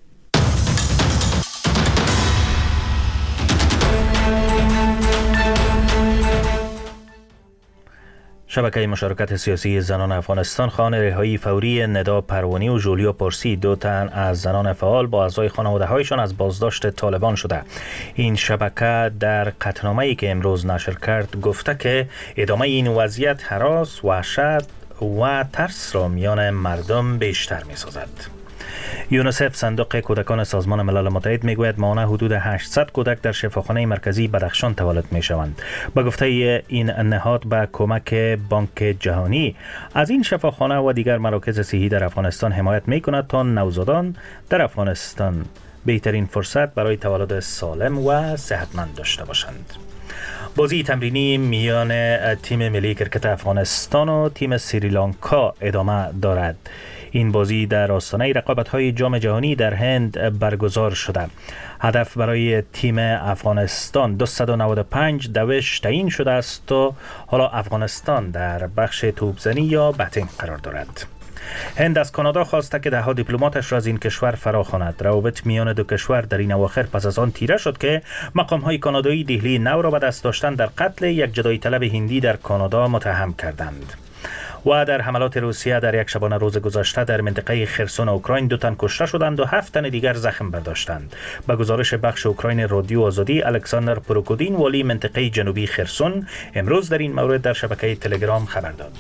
شبکه مشارکت سیاسی زنان افغانستان خواهان رهایی فوری ندا پروانی و جولیا پارسی، دو تن از زنان فعال با اعضای خانواده‌هایشان از بازداشت طالبان شده. این شبکه در قطعنامه‌ای که امروز نشر کرد گفته که ادامه این وضعیت هراس، وحشت و ترس را میان مردم بیشتر می‌سازد. یونیسف صندوق کودکان سازمان ملل متحد میگوید ماهانه حدود هشتصد کودک در شفاخانه مرکزی بدخشان تولد میشوند. به گفته این نهاد به کمک بانک جهانی از این شفاخانه و دیگر مراکز صحی در افغانستان حمایت میکند تا نوزادان در افغانستان بهترین فرصت برای تولد سالم و صحتمند داشته باشند. بازی تمرینی میان تیم ملی کرکت افغانستان و تیم سریلانکا ادامه دارد. این بازی در آستانه رقابت‌های جام جهانی در هند برگزار شده. هدف برای تیم افغانستان دویست و نود و پنج دوش تعیین شده است و حالا افغانستان در بخش توپزنی یا بتینگ قرار دارد. هند از کانادا خواسته که ده ها دیپلماتش را از این کشور فراخواند. روابط میان دو کشور در این اواخر پس از آن تیره شد که مقام‌های کانادایی دهلی نو را به دست داشتن در قتل یک جدایی طلب هندی در کانادا متهم کردند. و در حملات روسیه در یک شبانه روز گذشته در منطقه خرسون اوکراین دو تن کشته شدند و هفت تن دیگر زخم برداشتند. به گزارش بخش اوکراین رادیو آزادی، الکساندر پروکودین والی منطقه جنوبی خرسون امروز در این مورد در شبکه تلگرام خبر داد.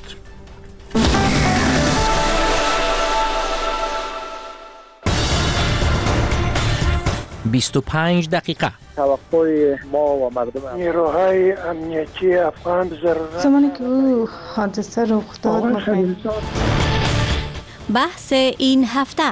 بیست و پنج دقیقه. توقع ما و مردم نیروهای امنیتی افغان ضرورت زمانی که او حادثه رخ داد بحث این هفته.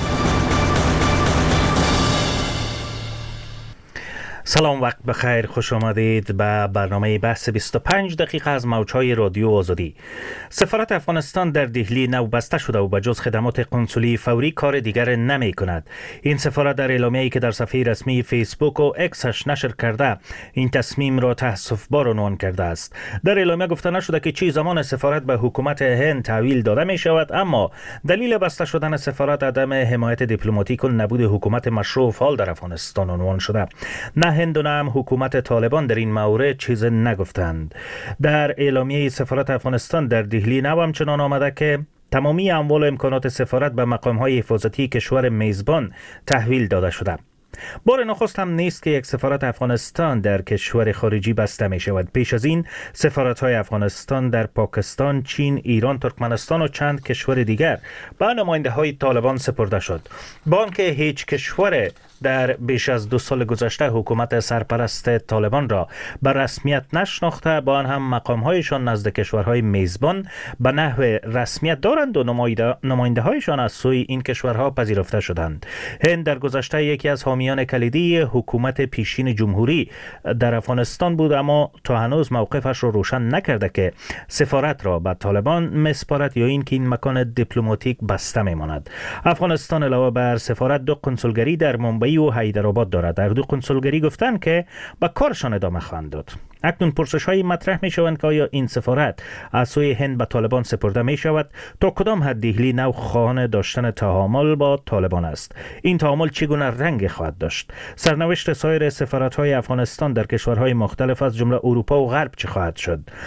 سلام، وقت بخیر، خوش آمدید به برنامه بحث بیست و پنج دقیقه از موجهای رادیو آزادی. سفارت افغانستان در دهلی نو بسته شده و به جز خدمات قنسولی فوری کار دیگر نمی کند. این سفارت در اعلامیه‌ای که در صفحه رسمی فیسبوک و اکسش نشر کرده این تصمیم را تأسف بار عنوان کرده است. در اعلامیه گفته نشده که چه زمان سفارت به حکومت هند تحویل داده می شود، اما دلیل بسته شدن سفارت عدم حمایت دیپلماتیک و نبود حکومت مشروع و فعال در افغانستان عنوان شده. نه هند و نه هم حکومت طالبان در این مورد چیز نگفتند. در اعلامیه سفارت افغانستان در دهلی نو همچنان آمده که تمامی اموال و امکانات سفارت به مقام‌های حفاظتی کشور میزبان تحویل داده شده. بار نخست هم نیست که یک سفارت افغانستان در کشور خارجی بسته می شود. پیش از این سفارت‌های افغانستان در پاکستان، چین، ایران، ترکمنستان و چند کشور دیگر به نماینده‌های طالبان سپرده شد. با آنکه هیچ کشور در بیش از دو سال گذشته حکومت سرپرست طالبان را به رسمیت نشناخته، با آن هم مقام‌هایشان نزد کشورهای میزبان به نحو رسمیت دارند و نماینده هایشان از سوی این کشورها پذیرفته شدند. هند در گذشته یکی از حامیان کلیدی حکومت پیشین جمهوری در افغانستان بود، اما تا هنوز موقفش را روشن نکرده که سفارت را به طالبان مسپارد یا اینکه این مکان دیپلماتیک بسته میماند. افغانستان علاوه بر سفارت دو کنسولگری در منبعی و حیدرآباد دارد. در دو کنسولگری گفتند که به کارشان ادامه خواهند داد. اکنون پرسش‌هایی مطرح می‌شوند که آیا این سفارت از سوی هند به طالبان سپرده می‌شود؟ تا کدام حد دهلی نو خواهان داشتن تعامل با طالبان است؟ این تعامل چگونه رنگ خواهد داشت؟ سرنوشت سایر سفارت‌های افغانستان در کشورهای مختلف از جمله اروپا و غرب چه خواهد شد؟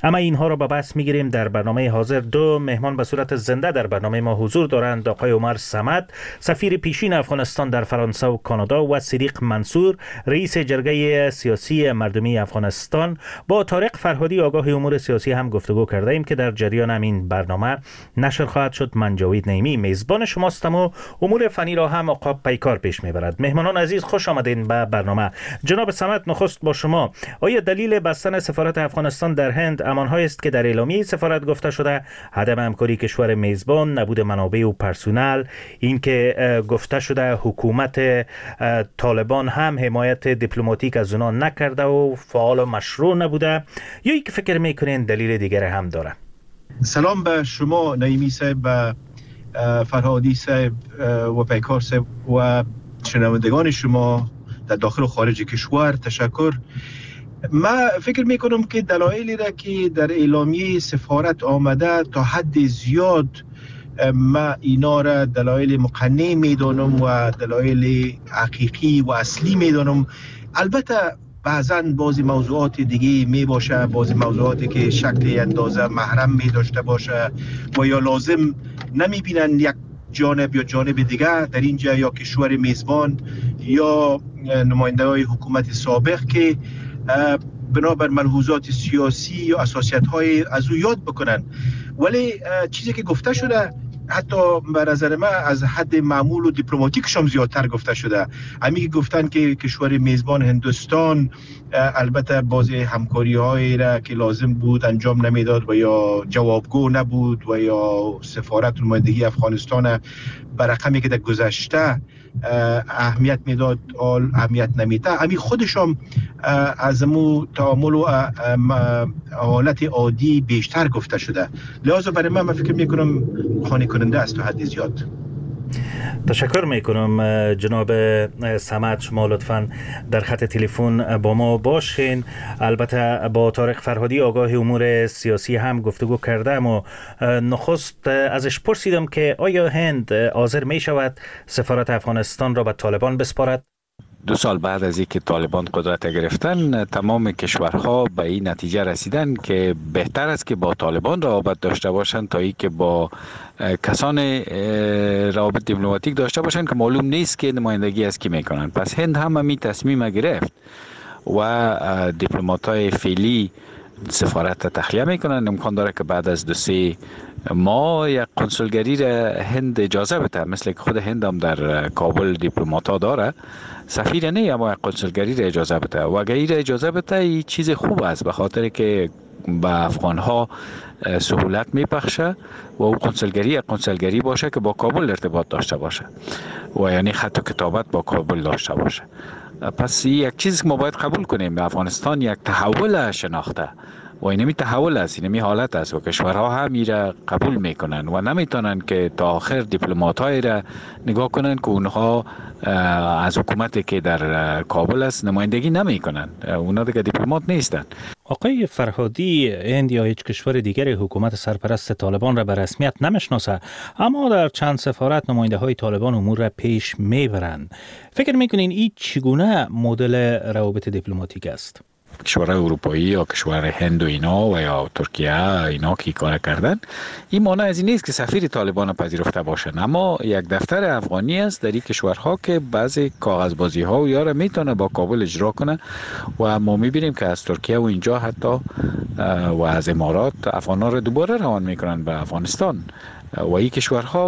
اما اینها را به بحث میگیریم. در برنامه حاضر دو مهمان به صورت زنده در برنامه ما حضور دارند: آقای عمر صمد، سفیر پیشین افغانستان در فرانسه و کانادا، و صدیق منصور، رئیس جرگه سیاسی مردمی افغانستان. با طارق فرهادی، آگاه امور سیاسی، هم گفتگو کرده ایم که در جریان همین برنامه نشر خواهد شد. من جاوید نعیمی میزبان شماستم و امور فنی را هم عقاب پیکار پیش میبرد. مهمانان عزیز، خوش آمدین به برنامه. جناب صمد، نخست با شما. آیا دلیل بستن سفارت افغانستان در هند همانهایی است که در اعلامیه سفارت گفته شده؟ عدم همکاری کشور میزبان، نبود منابع و پرسونل، اینکه گفته شده حکومت طالبان هم حمایت دیپلماتیک از اونا نکرده و فعال و مشروع نبوده، یا اینکه فکر میکنین دلیل دیگر هم داره؟ سلام به شما نعیمی صاحب و فرهادی صاحب و پیکار صاحب و شنوندگان شما در داخل و خارج کشور. تشکر. من فکر میکنم که دلایلی را که در اعلامیه سفارت آمده تا حد زیاد من اینا را دلایل مقنع میدانم و دلایل حقیقی و اصلی میدانم. البته بعضا بعضی موضوعات دیگه می باشه، بعضی موضوعاتی که شکل اندازه محرم می داشته باشه و یا لازم نمی بینن یک جانب یا جانب دیگه در اینجا، یا کشور میزبان یا نماینده های حکومت سابق که بنابر ملحوظات سیاسی یا اساسیت های از او یاد بکنن. ولی چیزی که گفته شده حتی به نظر من از حد معمول و دیپلماتیکش هم زیادتر گفته شده. همین که گفتن که کشور میزبان هندوستان البته بعضی همکاری هایی را که لازم بود انجام نمیداد و یا جوابگو نبود و یا سفارت نمایندگی افغانستان به رقمی که در گذشته اهمیت میداد آل اهمیت نمیده. همین خودش هم از مو تعامل و حالت عادی بیشتر گفته شده. لذا برای من من فکر میکنم خانه کننده است تا حد زیاد. تشکر میکنم جناب صمد. شما لطفاً در خط تلفن با ما باشین. البته با طارق فرهادی، آگاه امور سیاسی، هم گفتگو کردم و نخست ازش پرسیدم که آیا هند حاضر می شود سفارت افغانستان را به طالبان بسپارد؟ دو سال بعد از اینکه طالبان قدرت گرفتن، تمام کشورها به این نتیجه رسیدن که بهتر است که با طالبان روابط داشته باشند تا اینکه با کسان روابط دیپلماتیک داشته باشند که معلوم نیست که نمایندگی از کی میکنن. پس هند هم همین تصمیم گرفت و دیپلمات‌های فعلی سفارت تخلیه میکنن. امکان داره که بعد از دو سه ماه یک کنسولگری را هند اجازه بده، مثل که خود هند هم در کابل دیپلمات‌ها داره. سفیر نه، اما یک کنسولگری را اجازه بده و اگر این را اجازه بده این چیز خوب است، به خاطر که به افغانها سهولت میبخشه و او کنسولگری یک کنسولگری باشه که با کابل ارتباط داشته باشه و یعنی خط و کتابت با کابل داشته باشه. پس یک چیزی که ما باید قبول کنیم، افغانستان یک تحول شناخته و اینمی تحول است، اینمی حالت است و کشورها هم ایره قبول میکنن و نمیتونن که تا آخر دیپلمات‌های را نگاه کنن که اونها از حکومتی که در کابل است نمایندگی نمیکنن. اونها دیگه دیپلمات نیستن. آقای فرهادی، هند یا هیچ کشور دیگر حکومت سرپرست طالبان را به رسمیت نمیشناسه، اما در چند سفارت نماینده های طالبان امور را پیش میبرند. فکر میکنین این چگونه مدل روابط دیپلماتیک است؟ کشورهای اروپایی یا کشور هند و اینا و یا ترکیه اینا که کار کردن، این معنی از این نیست که سفیر طالبان پذیرفته باشن، اما یک دفتر افغانی است در این کشورها که بعضی کاغذبازی ها و یاره میتونه با کابل اجرا کنه و ما میبینیم که از ترکیه و اینجا حتی و از امارات افغان‌ها را دوباره روان میکنن به افغانستان و این کشورها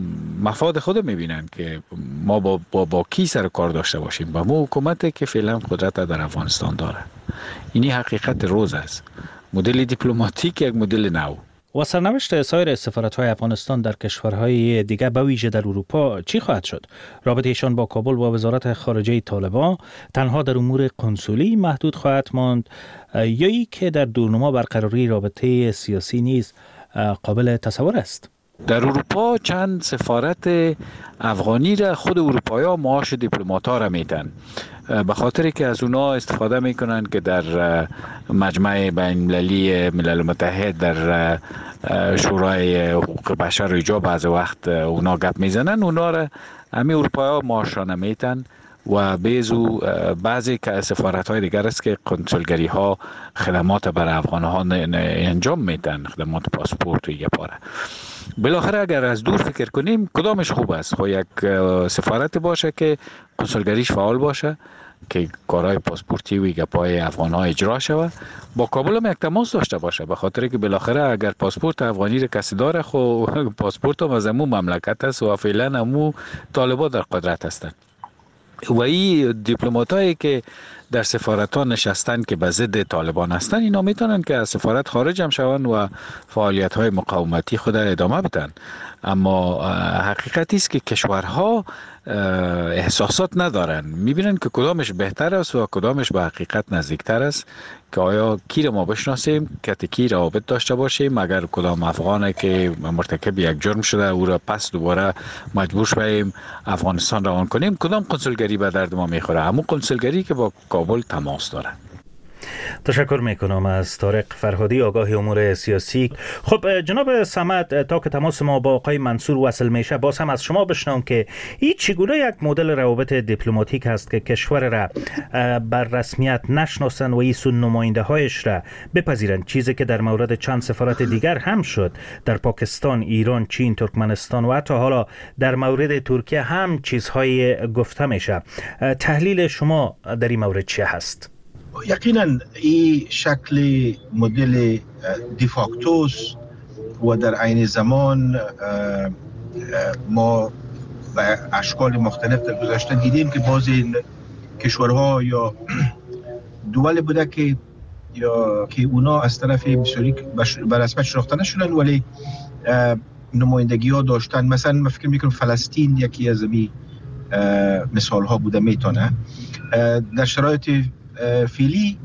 مفاد خود میبینن که ما با, با, با کی سر کار داشته باشیم، با ما حکومتی که فعلا قدرت در افغانستان داره. اینی حقیقت روز است. مدل دیپلماتیک یک مدل نو. و سرنوشت سایر سفارت‌های افغانستان در کشورهای دیگر به ویژه در اروپا چی خواهد شد؟ رابطه‌شان با کابل و وزارت خارجه طالبان تنها در امور کنسولی محدود خواهد ماند یا ای که در دورنما برقراری رابطه سیاسی نیز قابل تصور است؟ در اروپا چند سفارت افغانی را خود اروپایی‌ها معاش دیپلمات‌ها را میدن، به خاطر که از اونا استفاده میکنن که در مجمع بین‌المللی ملل متحد، در شورای حقوق بشر و ایجا بعض وقت اونا گپ میزنن، اونا را همین اروپایی‌ها معاش را نمیدن و بیزو بعضی که سفارت های دیگر است که کنسولگری ها خدمات برای افغان ها انجام میدن، خدمات پاسپورت و یک پاره. بالاخره اگر از دور فکر کنیم کدامش خوب است؟ خب یک سفارت باشه که کنسولگریش فعال باشه که کارهای پاسپورتی و گپای افغان ها اجرا شود، با کابل هم یک تماس داشته باشه، به خاطر که بالاخره اگر پاسپورت افغانی را کسی داره خب پاسپورت هم از امو مملکت است و فعلا امو طالبان در قدرت هستند. و این دیپلمات هایی که در سفارت ها نشستن که به ضد طالبان هستن، اینا میتونن که از سفارت خارج هم شون و فعالیت های مقاومتی خود ادامه بدن. اما حقیقتی است که کشورها احساسات ندارن، میبینن که کدامش بهتر است و کدامش به حقیقت نزدیکتر است، که آیا کی را ما بشناسیم که کی رابط داشته باشیم، اگر کدام افغانی که مرتکب یک جرم شده او را پس دوباره مجبور شویم افغانستان روان کنیم، کدام کنسولگری به درد ما میخوره؟ همون کنسولگری که با کابل تماس داره. تشکر میکنم از طارق فرهادی، آگاه امور سیاسی. خب جناب صمد، تا که تماس ما با آقای منصور وصل میشه باز هم از شما بشنوم که این چگونه یک مدل روابط دیپلماتیک هست که کشور را بر رسمیت نشناسن و ایسون نماینده هایش را بپذیرن، چیزی که در مورد چند سفارت دیگر هم شد، در پاکستان، ایران، چین، ترکمنستان و حتی حالا در مورد ترکیه هم چیزهای گفته میشه. تحلیل شما در این مورد چه هست؟ یقینا این شکل مدل دیفاکتوس و در عین زمان ما به اشکال مختلف در گذشته دیدیم که بعضی این کشورها یا دول بوده که یا که اونا از طرف بسیاری به رسمیت شناخته نشدن ولی نمایندگی ها داشتن. مثلا من فکر میکنم فلسطین یکی از این مثال ها بوده میتونه. در شرایط فعلی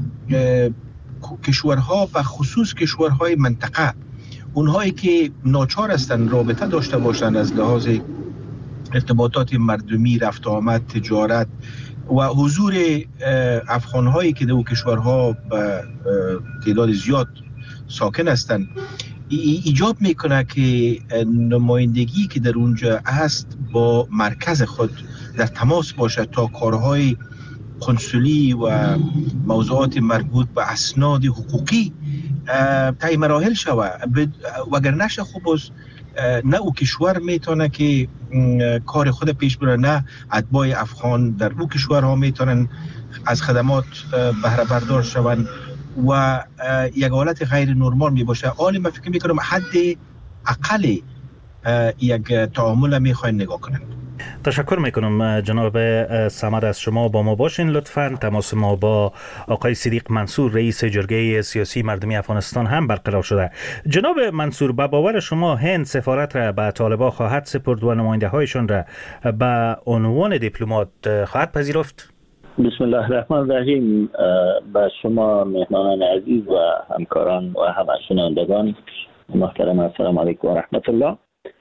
کشورها و خصوص کشورهای منطقه، اونهایی که ناچار هستند رابطه داشته باشند از لحاظ ارتباطات مردمی، رفت آمد، تجارت و حضور افغانهایی که در اون کشورها به تعداد زیاد ساکن هستند، ایجاب میکنه که نمایندگی که در اونجا هست با مرکز خود در تماس باشه تا کارهای کنسولی و موضوعات مربوط به اسناد حقوقی طی مراحل شوه. وگر نشه خب نه او کشور میتونه که کار خود پیش بره، نه اتباع افغان در او کشورها میتونن از خدمات بهره بردار شوند و یک حالت غیر نرمال می باشه. حالی من فکر میکنم حد اقل یک تعامل میخواین نگاه کنن. تشکر میکنم جناب صمد، از شما با ما باشین لطفاً. تماس ما با آقای صدیق منصور رئیس جرگه سیاسی مردمی افغانستان هم برقرار شده. جناب منصور، به باور شما هند سفارت را به طالبان خواهد سپرد و نماینده هایشان را به عنوان دیپلمات خواهد پذیرفت؟ بسم الله الرحمن الرحیم. به شما مهمانان عزیز و همکاران و همه شنوندگان محترم السلام علیکم و رحمت الله.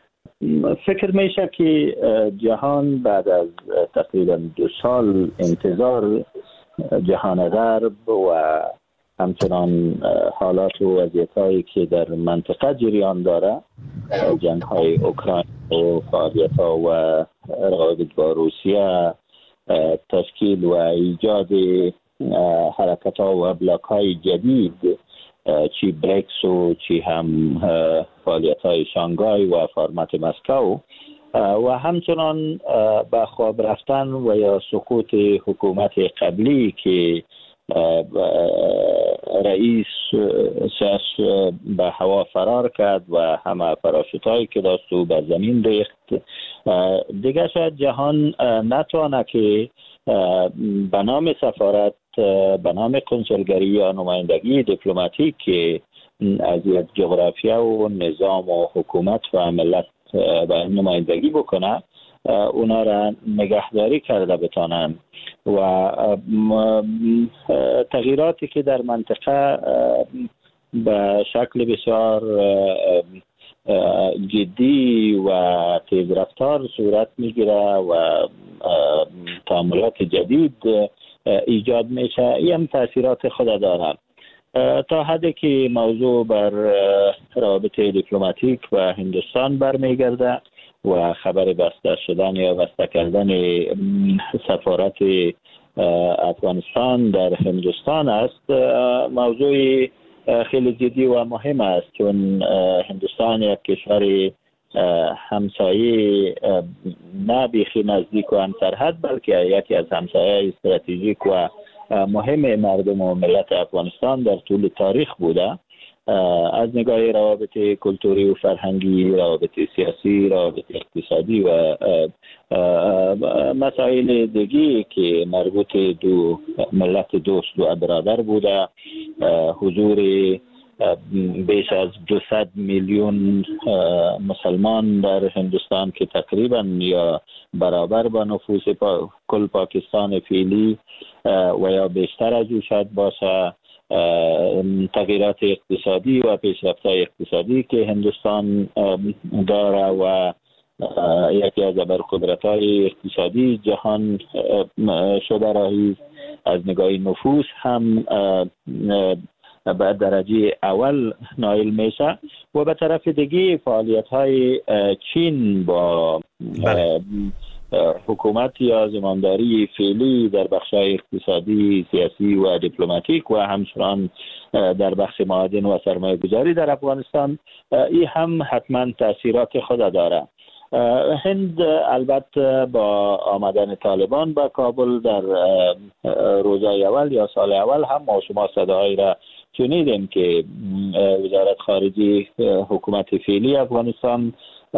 فکر میشه که جهان بعد از تقریبا دو سال انتظار جهان غرب و همچنان حالات و وضعیت‌هایی که در منطقه جریان داره، جنگ‌های اوکراین و فعالیت‌ها و روابط با روسیه، تشکیل و ایجاد حرکت‌ها و بلاک‌های جدید، چی بریکس و چی هم فعالیت‌های شانگهای و فرمت مسکو و همچنان به خواب رفتن و یا سقوط حکومت قبلی که رئیس سیاس به هوا فرار کرد و همه پاراشوت‌هایی که داشت و به زمین ریخت. دیگه شاید جهان نتوانه که به نام سفارت، به نام کنسولگری یا نمایندگی دیپلماتیک که از یک جغرافیا و نظام و حکومت و ملت به نمایندگی بکنه، اونا را نگهداری کرده بتانند و تغییراتی که در منطقه به شکل بسیار جدی و تیز رفتار صورت میگیره و تعاملات جدید ایجاد میشه، این هم تاثیرات خود داره. تا حدی که موضوع بر روابط دیپلماتیک و هندوستان برمیگرده، و خبر بسته شدن یا بسته کردن سفارت افغانستان در هندوستان است موضوع خیلی جدی و مهم است، چون هندوستان یک کشور همسایه نه بیخی نزدیک و همسرحد بلکه یکی از همسایه استراتژیک و مهم مردم و ملت افغانستان در طول تاریخ بوده، از نگاه روابط کلتوری و فرهنگی، روابط سیاسی، روابط اقتصادی و مسائل دیگی که مربوط دو ملت دوست و برادر بوده. حضور بیش از دویست میلیون مسلمان در هندوستان که تقریبا یا برابر با نفوس پا کل پاکستان فعلی و یا بیشتر از او شاید باشه، تغییرات اقتصادی و پیشرفت‌های اقتصادی که هندوستان داره و یکی از ابرقدرت‌های اقتصادی جهان شده راهی از نگاه نفوس هم به درجه اول نایل میشه و به طرف دیگه فعالیت‌های چین با بله. حکومت یا زمانداری فعلی در بخش‌های اقتصادی، سیاسی و دیپلماتیک و همچنان در بخش معادن و سرمایه گذاری در افغانستان، این هم حتما تاثیرات خود داره. هند البته با آمدن طالبان به کابل در روزهای اول یا سال اول هم ما شما صداهایی را شنیدیم که وزارت خارجه حکومت فعلی افغانستان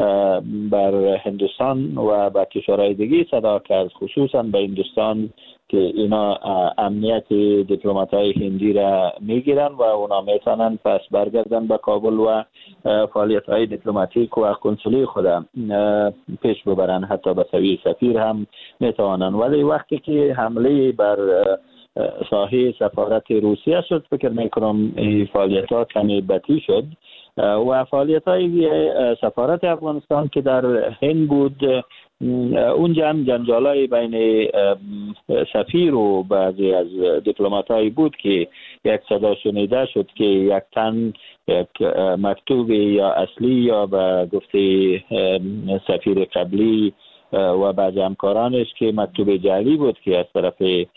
بر هندوستان و به کشورهای دیگه صدا کرد، خصوصا به هندوستان که اینا امنیت دیپلمات‌های هندی را میگیرن و اونا میتونن پس برگردن به کابل و فعالیت‌های دیپلماتیک و کنسولی خود پیش ببرن، حتی به سوی سفیر هم میتوانن. ولی وقتی که حمله بر ساحه سفارت روسیه شد، فکر میکنم فعالیت‌ها کمی بطی شد و فعالیت‌های سفارت افغانستان که در هند بود، اونجا هم جنجالای بین سفیر و بعضی از دیپلمات‌های بود که یک صدا شنیده شد که یک تن یک مکتوب یا اصلی یا به گفته سفیر قبلی و بعضی همکارانش که مکتوب جعلی بود که از طرف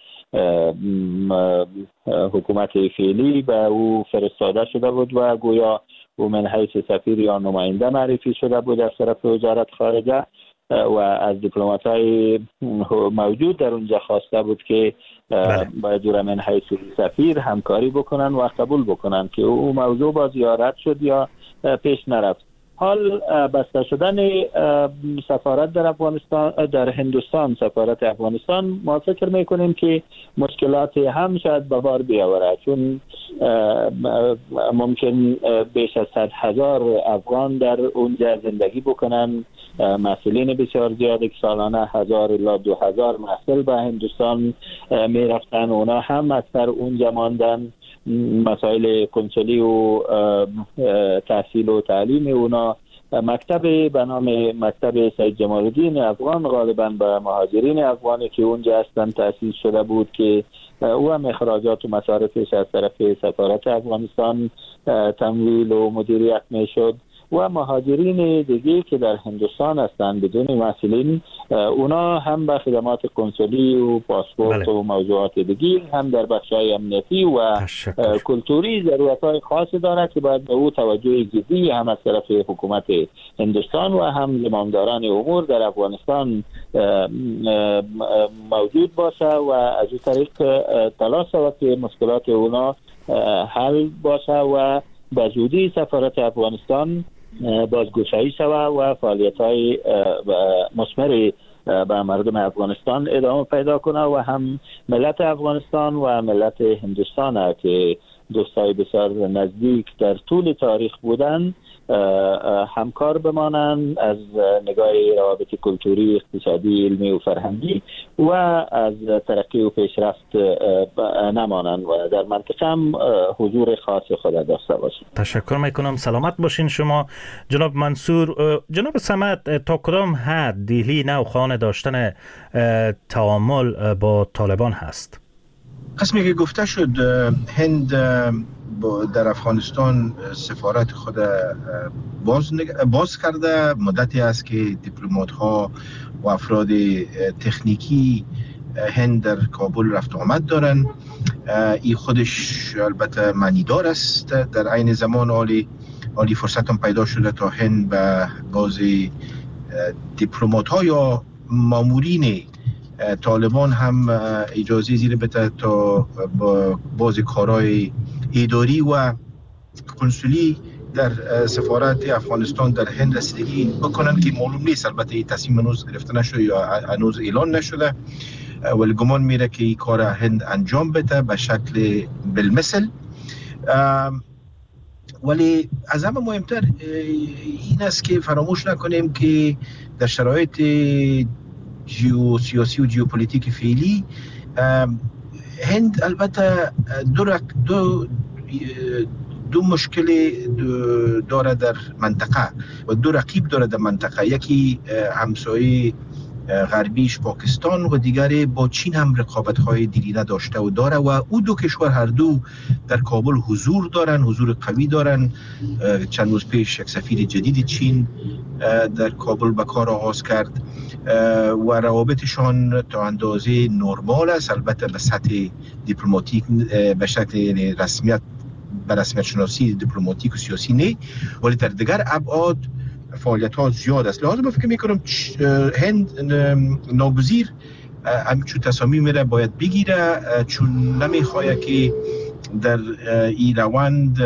حکومت فعلی به او فرستاده شده بود و گویا او من حیث سفیر یا نماینده معرفی شده بود از طرف وزارت خارجه و از دیپلمات‌های موجود در اونجا خواسته بود که باید او من حیث سفیر همکاری بکنن و قبول بکنن که او موضوع با زیارت شد یا پیش نرفت. حال بسته شدن سفارت در افغانستان در هندوستان، سفارت افغانستان، ما فکر میکنیم که مشکلات هم شاید به بار بیاوره، چون ممکن بیش از صد هزار افغان در اونجا زندگی بکنن، مسئولین بسیار زیادی که سالانه هزار الی دو هزار محصول به هندوستان میرفتن، اونا هم اکثر اونجا ماندن. مسائل کنسولی و تحصیل و تعلیم اونا، مکتب به نام مکتب سید جمال الدین افغان غالبا به مهاجرین افغانی که اونجا هستن تأسیس شده بود که او هم اخراجات و مصارفش از طرف سفارت افغانستان تمویل و مدیریت میشد و مهاجرین دیگه که در هندوستان هستند بدون مسئولین، اونا هم به خدمات کنسولی و پاسپورت بله. و موضوعات دیگه هم در بخش‌های امنیتی و تشکر. کلتوری ضرورت‌های خاصی دارد که باید به او توجه جدی هم از طرف حکومت هندوستان و هم زمامداران امور در افغانستان موجود باشه و از این طریق تلاش شود که مشکلات اونا حل باشه و به زودی سفارت افغانستان بازگشایی شود و فعالیت‌های مثمر به مردم افغانستان ادامه پیدا کنه و هم ملت افغانستان و ملت هندوستان که دوستای بسیار نزدیک در طول تاریخ بودن همکار بمانند از نگاه روابط کلتوری، اقتصادی، علمی و فرهنگی و از ترقی و پیشرفت نمانند و در منطقه هم حضور خاص خود داشته باشند. تشکر میکنم. سلامت باشین شما جناب منصور. جناب صمد، تا کدام حد دهلی نوخوان داشتن تعامل با طالبان هست؟ قسمی که گفته شد هند در افغانستان سفارت خود باز, باز کرده. مدتی است که دیپلمات ها و افراد تکنیکی هند در کابل رفت آمد دارن. این خودش البته معنیدار است. در عین زمان عالی عالی فرصت هم پیدا شده تا هند به بعضی دیپلمات ها یا مامورین طالبان هم اجازه زیر بده تا با بعضی کارهای اداری و کنسولی در سفارت افغانستان در هند رسیدگی بکنن که معلوم نیست. البته این تصمیم هنوز گرفته نشده یا هنوز اعلان نشده، ولی گمان میره که این کار هند انجام بده به شکل بالمثل. ولی از همه مهمتر این است که فراموش نکنیم که در شرایط جیو سیاسی و جیوپولیتیک فعلی هند البته دو, رق... دو دو مشکل داره در منطقه و دو رقیب داره در منطقه. یکی همسایه غربیش پاکستان و دیگری با چین هم رقابت‌های دیرینه داشته و داره و او دو کشور هر دو در کابل حضور دارن، حضور قوی دارن. چند روز پیش یک سفیر جدید چین در کابل به کار آغاز کرد و روابطشان تا اندازه نرمال است، البته به سطح دیپلماتیک به شکل رسمیت به رسمیت شناسی دیپلماتیک و سیاسی نه، ولی در دیگر ابعاد فعالیت ها زیاد است. لازم فکر میکنم هند ناگزیر همچون تصامیم میره باید بگیره، چون نمیخواه که در این روند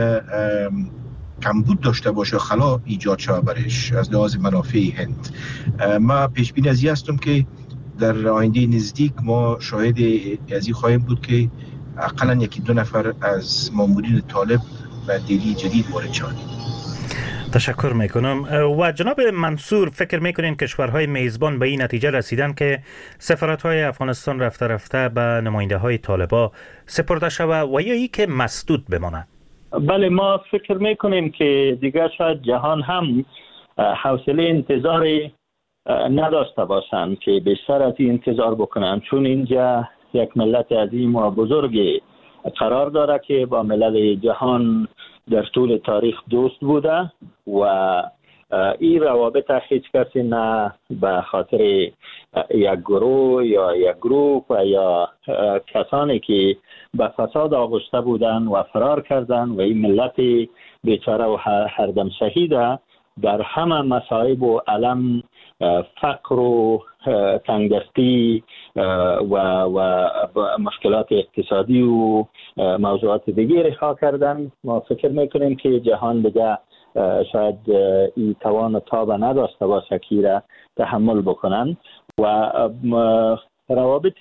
کمبود داشته باشه، خلا ایجاد شود برش از لحاظ منافع هند. ما پیش بینی از این هستم که در آینده نزدیک ما شاهد از این خواهیم بود که اقلا یکی دو نفر از مامورین طالب و دلی جدید وارد شوند. تشکر میکنم. و جناب منصور، فکر میکنین کشورهای میزبان به این نتیجه رسیدن که سفارت‌های افغانستان رفته رفته به نماینده های طالبا سپرده شود و یا ای که مسدود بمانند؟ بله، ما فکر میکنیم که دیگر شاید جهان هم حوصله انتظار نداشته باشند که بیشتر از این انتظار بکنند، چون اینجا یک ملت عظیم و بزرگ قرار داره که با ملل جهان در طول تاریخ دوست بوده و این روابط هیچ کسی نه به خاطر یک گروه یا یک گروه و یا کسانی که به فساد آغشته بودن و فرار کردن و این ملت بیچاره و هر دم شهیده در همه مصائب و علم فقر و تنگدستی و و مشکلات اقتصادی و موضوعات دیگه رها کردن. ما فکر میکنیم که جهان دیگه شاید این توان و تاب نداشته باشه که را تحمل بکنن و روابط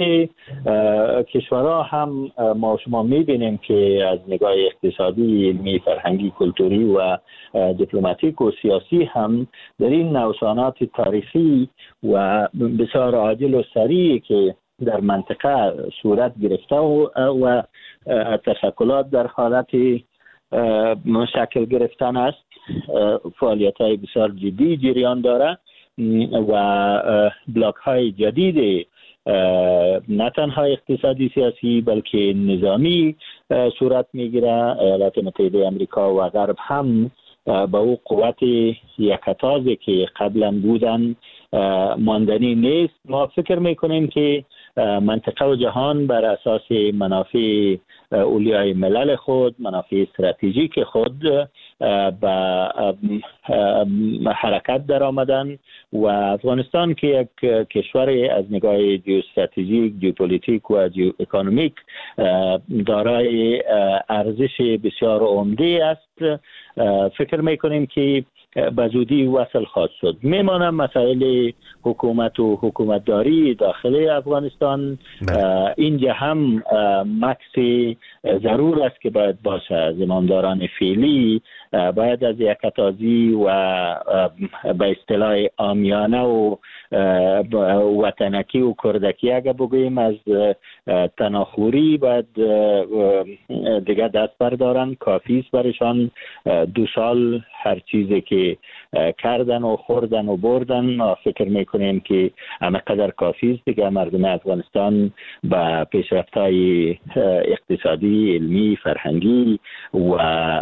کشورها هم ما شما میبینیم که از نگاه اقتصادی، علمی، فرهنگی، کلتوری و دیپلماتیک و سیاسی هم در این نوسانات تاریخی و بسیار عاجل و سریع که در منطقه صورت گرفته و, و تشکلات در حالت شکل گرفتن است، فعالیت های بسیار جدی جریان داره و بلاک های جدید نه تنها اقتصادی سیاسی بلکه نظامی صورت میگیره. ایالات متحده امریکا و غرب هم با او قوت یکتازی که قبلا بودن ماندنی نیست. ما فکر میکنیم که منطقه و جهان بر اساس منافع اولیای ملل خود، منافع استراتژیک خود به حرکت در آمدن و افغانستان که یک کشور از نگاه جیو استراتژیک، جیوپولیتیک و جیو اکونومیک دارای ارزش بسیار عمده است، فکر میکنیم که به زودی وصل خواهد شد. میمانم مسائل حکومت و حکومتداری داخل افغانستان، اینجا هم مکس ضرور است که باید باشه. زمامداران فعلی باید از یکتازی و به اصطلاح عامیانه و وطنکی و کردکی اگه بگوییم از تناخوری باید دیگه دست بردارن. کافی است برشان دو سال هر چیزی که کردن و خوردن و بردن. فکر میکنیم که همه قدر کافی است دیگه. مردم افغانستان به پیشرفت‌های اقتصادی، علمی، فرهنگی و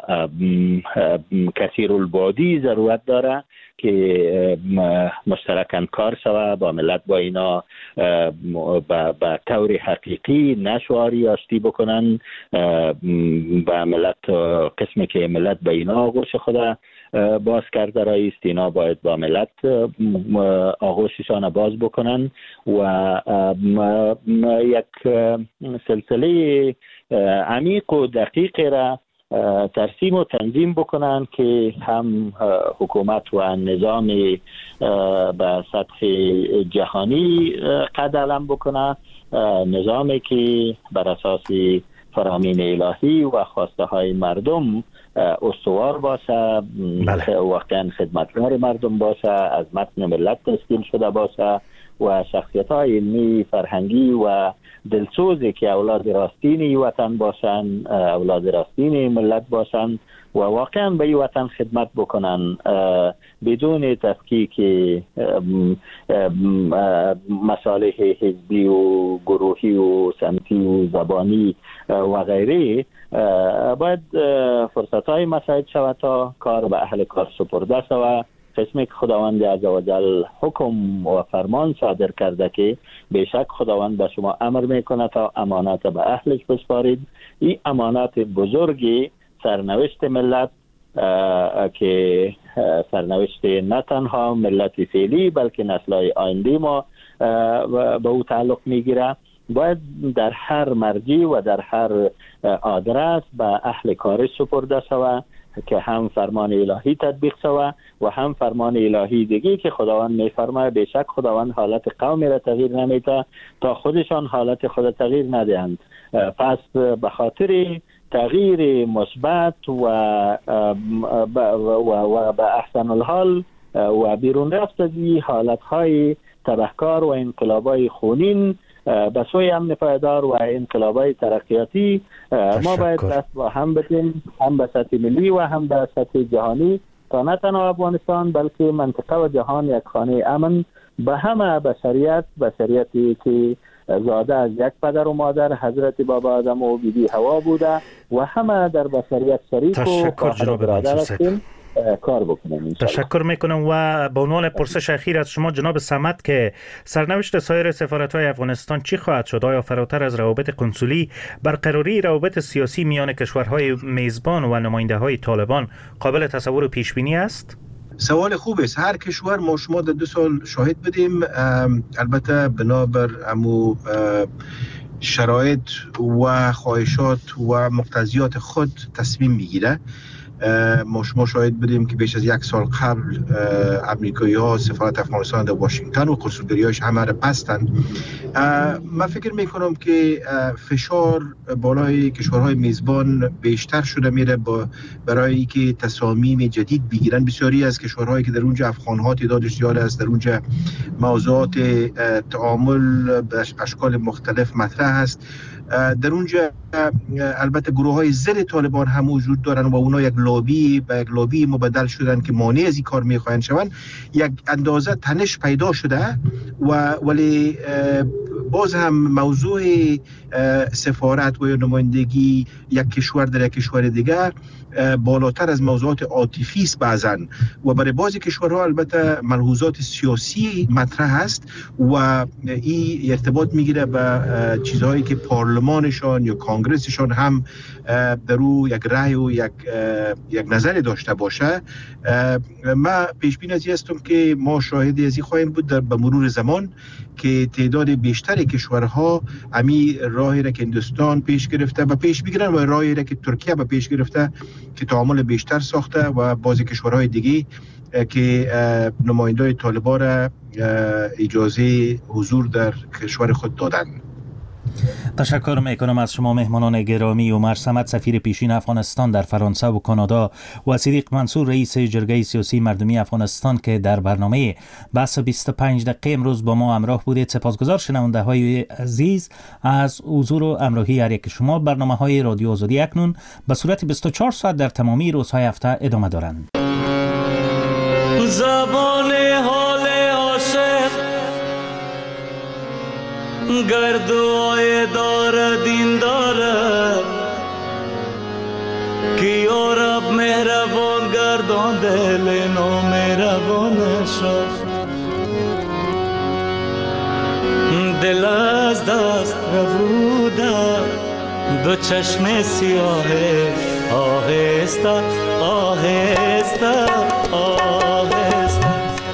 کثیر البعدی ضرورت داره که مشترکاً کار شوه با ملت، با اینا با طور حقیقی نشواری آشتی بکنن با ملت. قسمی که ملت به اینا آغوش خدا باز کرده رایست، اینا باید با ملت آغوششان باز بکنن و یک سلسله عمیق و دقیق را ترسیم و تنظیم بکنن که هم حکومت و نظام به سطح جهانی قد علم بکنه، نظامی که بر اساس فرامین الهی و خواسته های مردم استوار باشه، بله. واقعا خدمتگار مردم باشه، از متن ملت تشکیل شده باشه و شخصیت های علمی، فرهنگی و دلسوزی که اولاد راستین وطن باشن، اولاد راستین ملت باشن و واقعا به این وطن خدمت بکنن بدون تفکیک مصالح حزبی و گروهی و سمتی و زبانی و غیره. باید فرصت های مساعد شود تا کار به اهل کار سپرده شود. قسمی که خداوند عزوجل حکم و فرمان صادر کرده که بیشک خداوند به شما امر میکنه تا امانت به اهلش بسپارید. این امانت بزرگی سرنوشت ملت که سرنوشت نه تنها ملت فعلی بلکه نسل‌های آینده ما به او تعلق میگیره، باید در هر مرجع و در هر آدرس به اهل کارش سپرده شود که هم فرمان الهی تطبیق شود و هم فرمان الهی دیگه که خداوند میفرماید بیشک خداوند حالت قومی را تغییر نمیده تا خودشان حالت خود تغییر ندهند. پس به خاطر تغییر مثبت و و به احسن الحال و بیرون رفت از حالت‌های تبهکار و انقلاب‌های خونین به سوی امن پایدار و انقلاب‌های ترقیاتی ما باید دست با هم بدیم، هم به سطح ملی و هم به سطح جهانی، تا نه تنها افغانستان بلکه منطقه و جهان یک خانه امن به همه بشریت، بشریتی که زاده از یک پدر و مادر حضرت بابا آدم و بیبی حوا بوده و همه در بشریت شریک و خواهر و برادر هستیم، کار بکنیم. تشکر میکنم و به عنوان پرسش اخیر از شما جناب صمد که سرنوشت سایر سفارت‌های افغانستان چی خواهد شد؟ آیا فراتر از روابط کنسولی برقراری روابط سیاسی میان کشورهای میزبان و نماینده‌های طالبان قابل تصور و پیش بینی است؟ سوال خوب است. هر کشور ما شما در دو سال شاهد بدیم، البته بنابر امو شرایط و خواهشات و مقتضیات خود تصمیم میگیره. ما شما شاهد بدیم که بیش از یک سال قبل امریکایی ها سفارت افغانستان در واشنگتن و کنسولگری‌هاش همه را بستند. من فکر میکنم که فشار بالای کشورهای میزبان بیشتر شده میره با برای که تصامیم جدید بگیرن. بسیاری از کشورهایی که در اونجا افغان‌ها تعدادش زیاد است، در اونجا موضوعات تعامل به اشکال مختلف مطرح است. در اونجا البته گروه های ضد طالبان هم وجود دارن و اونا یک لابی به یک لابی مبدل شدن که مانع از این کار میخواهند شوند. یک اندازه تنش پیدا شده و ولی باز هم موضوع سفارت و نمایندگی یک کشور در یک کشور دیگر بالاتر از موضوعات عاطفی است بعضاً و برای بعضی کشورها البته ملحوظات سیاسی مطرح است و این ارتباط میگیره به چیزهایی که پارلمانشان یا کانگرسشان هم در او یک رأی و یک یک نظری داشته باشه. من پیش بین از هستم که ما شاهد از این خواهیم بود در به مرور زمان که تعداد بیشتر کشورها امی راهی را که هندوستان پیش گرفته و پیش میگیرن و راهی را که ترکیه به پیش گرفته که تعامل بیشتر ساخته و بعضی کشورهای دیگه که نمایندای طالبان را اجازه حضور در کشور خود دادن. تشکر میکنم از شما مهمانان گرامی. عمر صمد سفیر پیشین افغانستان در فرانسه و کانادا و صدیق منصور رئیس جرگه سیاسی مردمی افغانستان که در برنامه بحث بیست و پنج دقیقه امروز با ما همراه بودید. سپاسگزار شنونده های عزیز از حضور و همراهی هر یک شما. برنامه های رادیو آزادی اکنون به صورت بیست و چهار ساعت در تمامی روزهای هفته ادامه دارند. زبان حال عاشق گردوهای دار دین داره که یا رب مهربان گردان دل نو مهربانشا. دل از دست ربوده دو چشم سیاهه آهسته آهسته آهسته.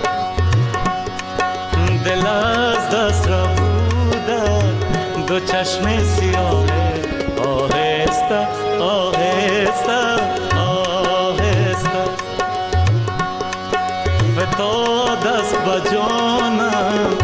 دل از دست ربوده دو چشم سیاهه آهسته آهسته آهسته. فتاد دست بجانم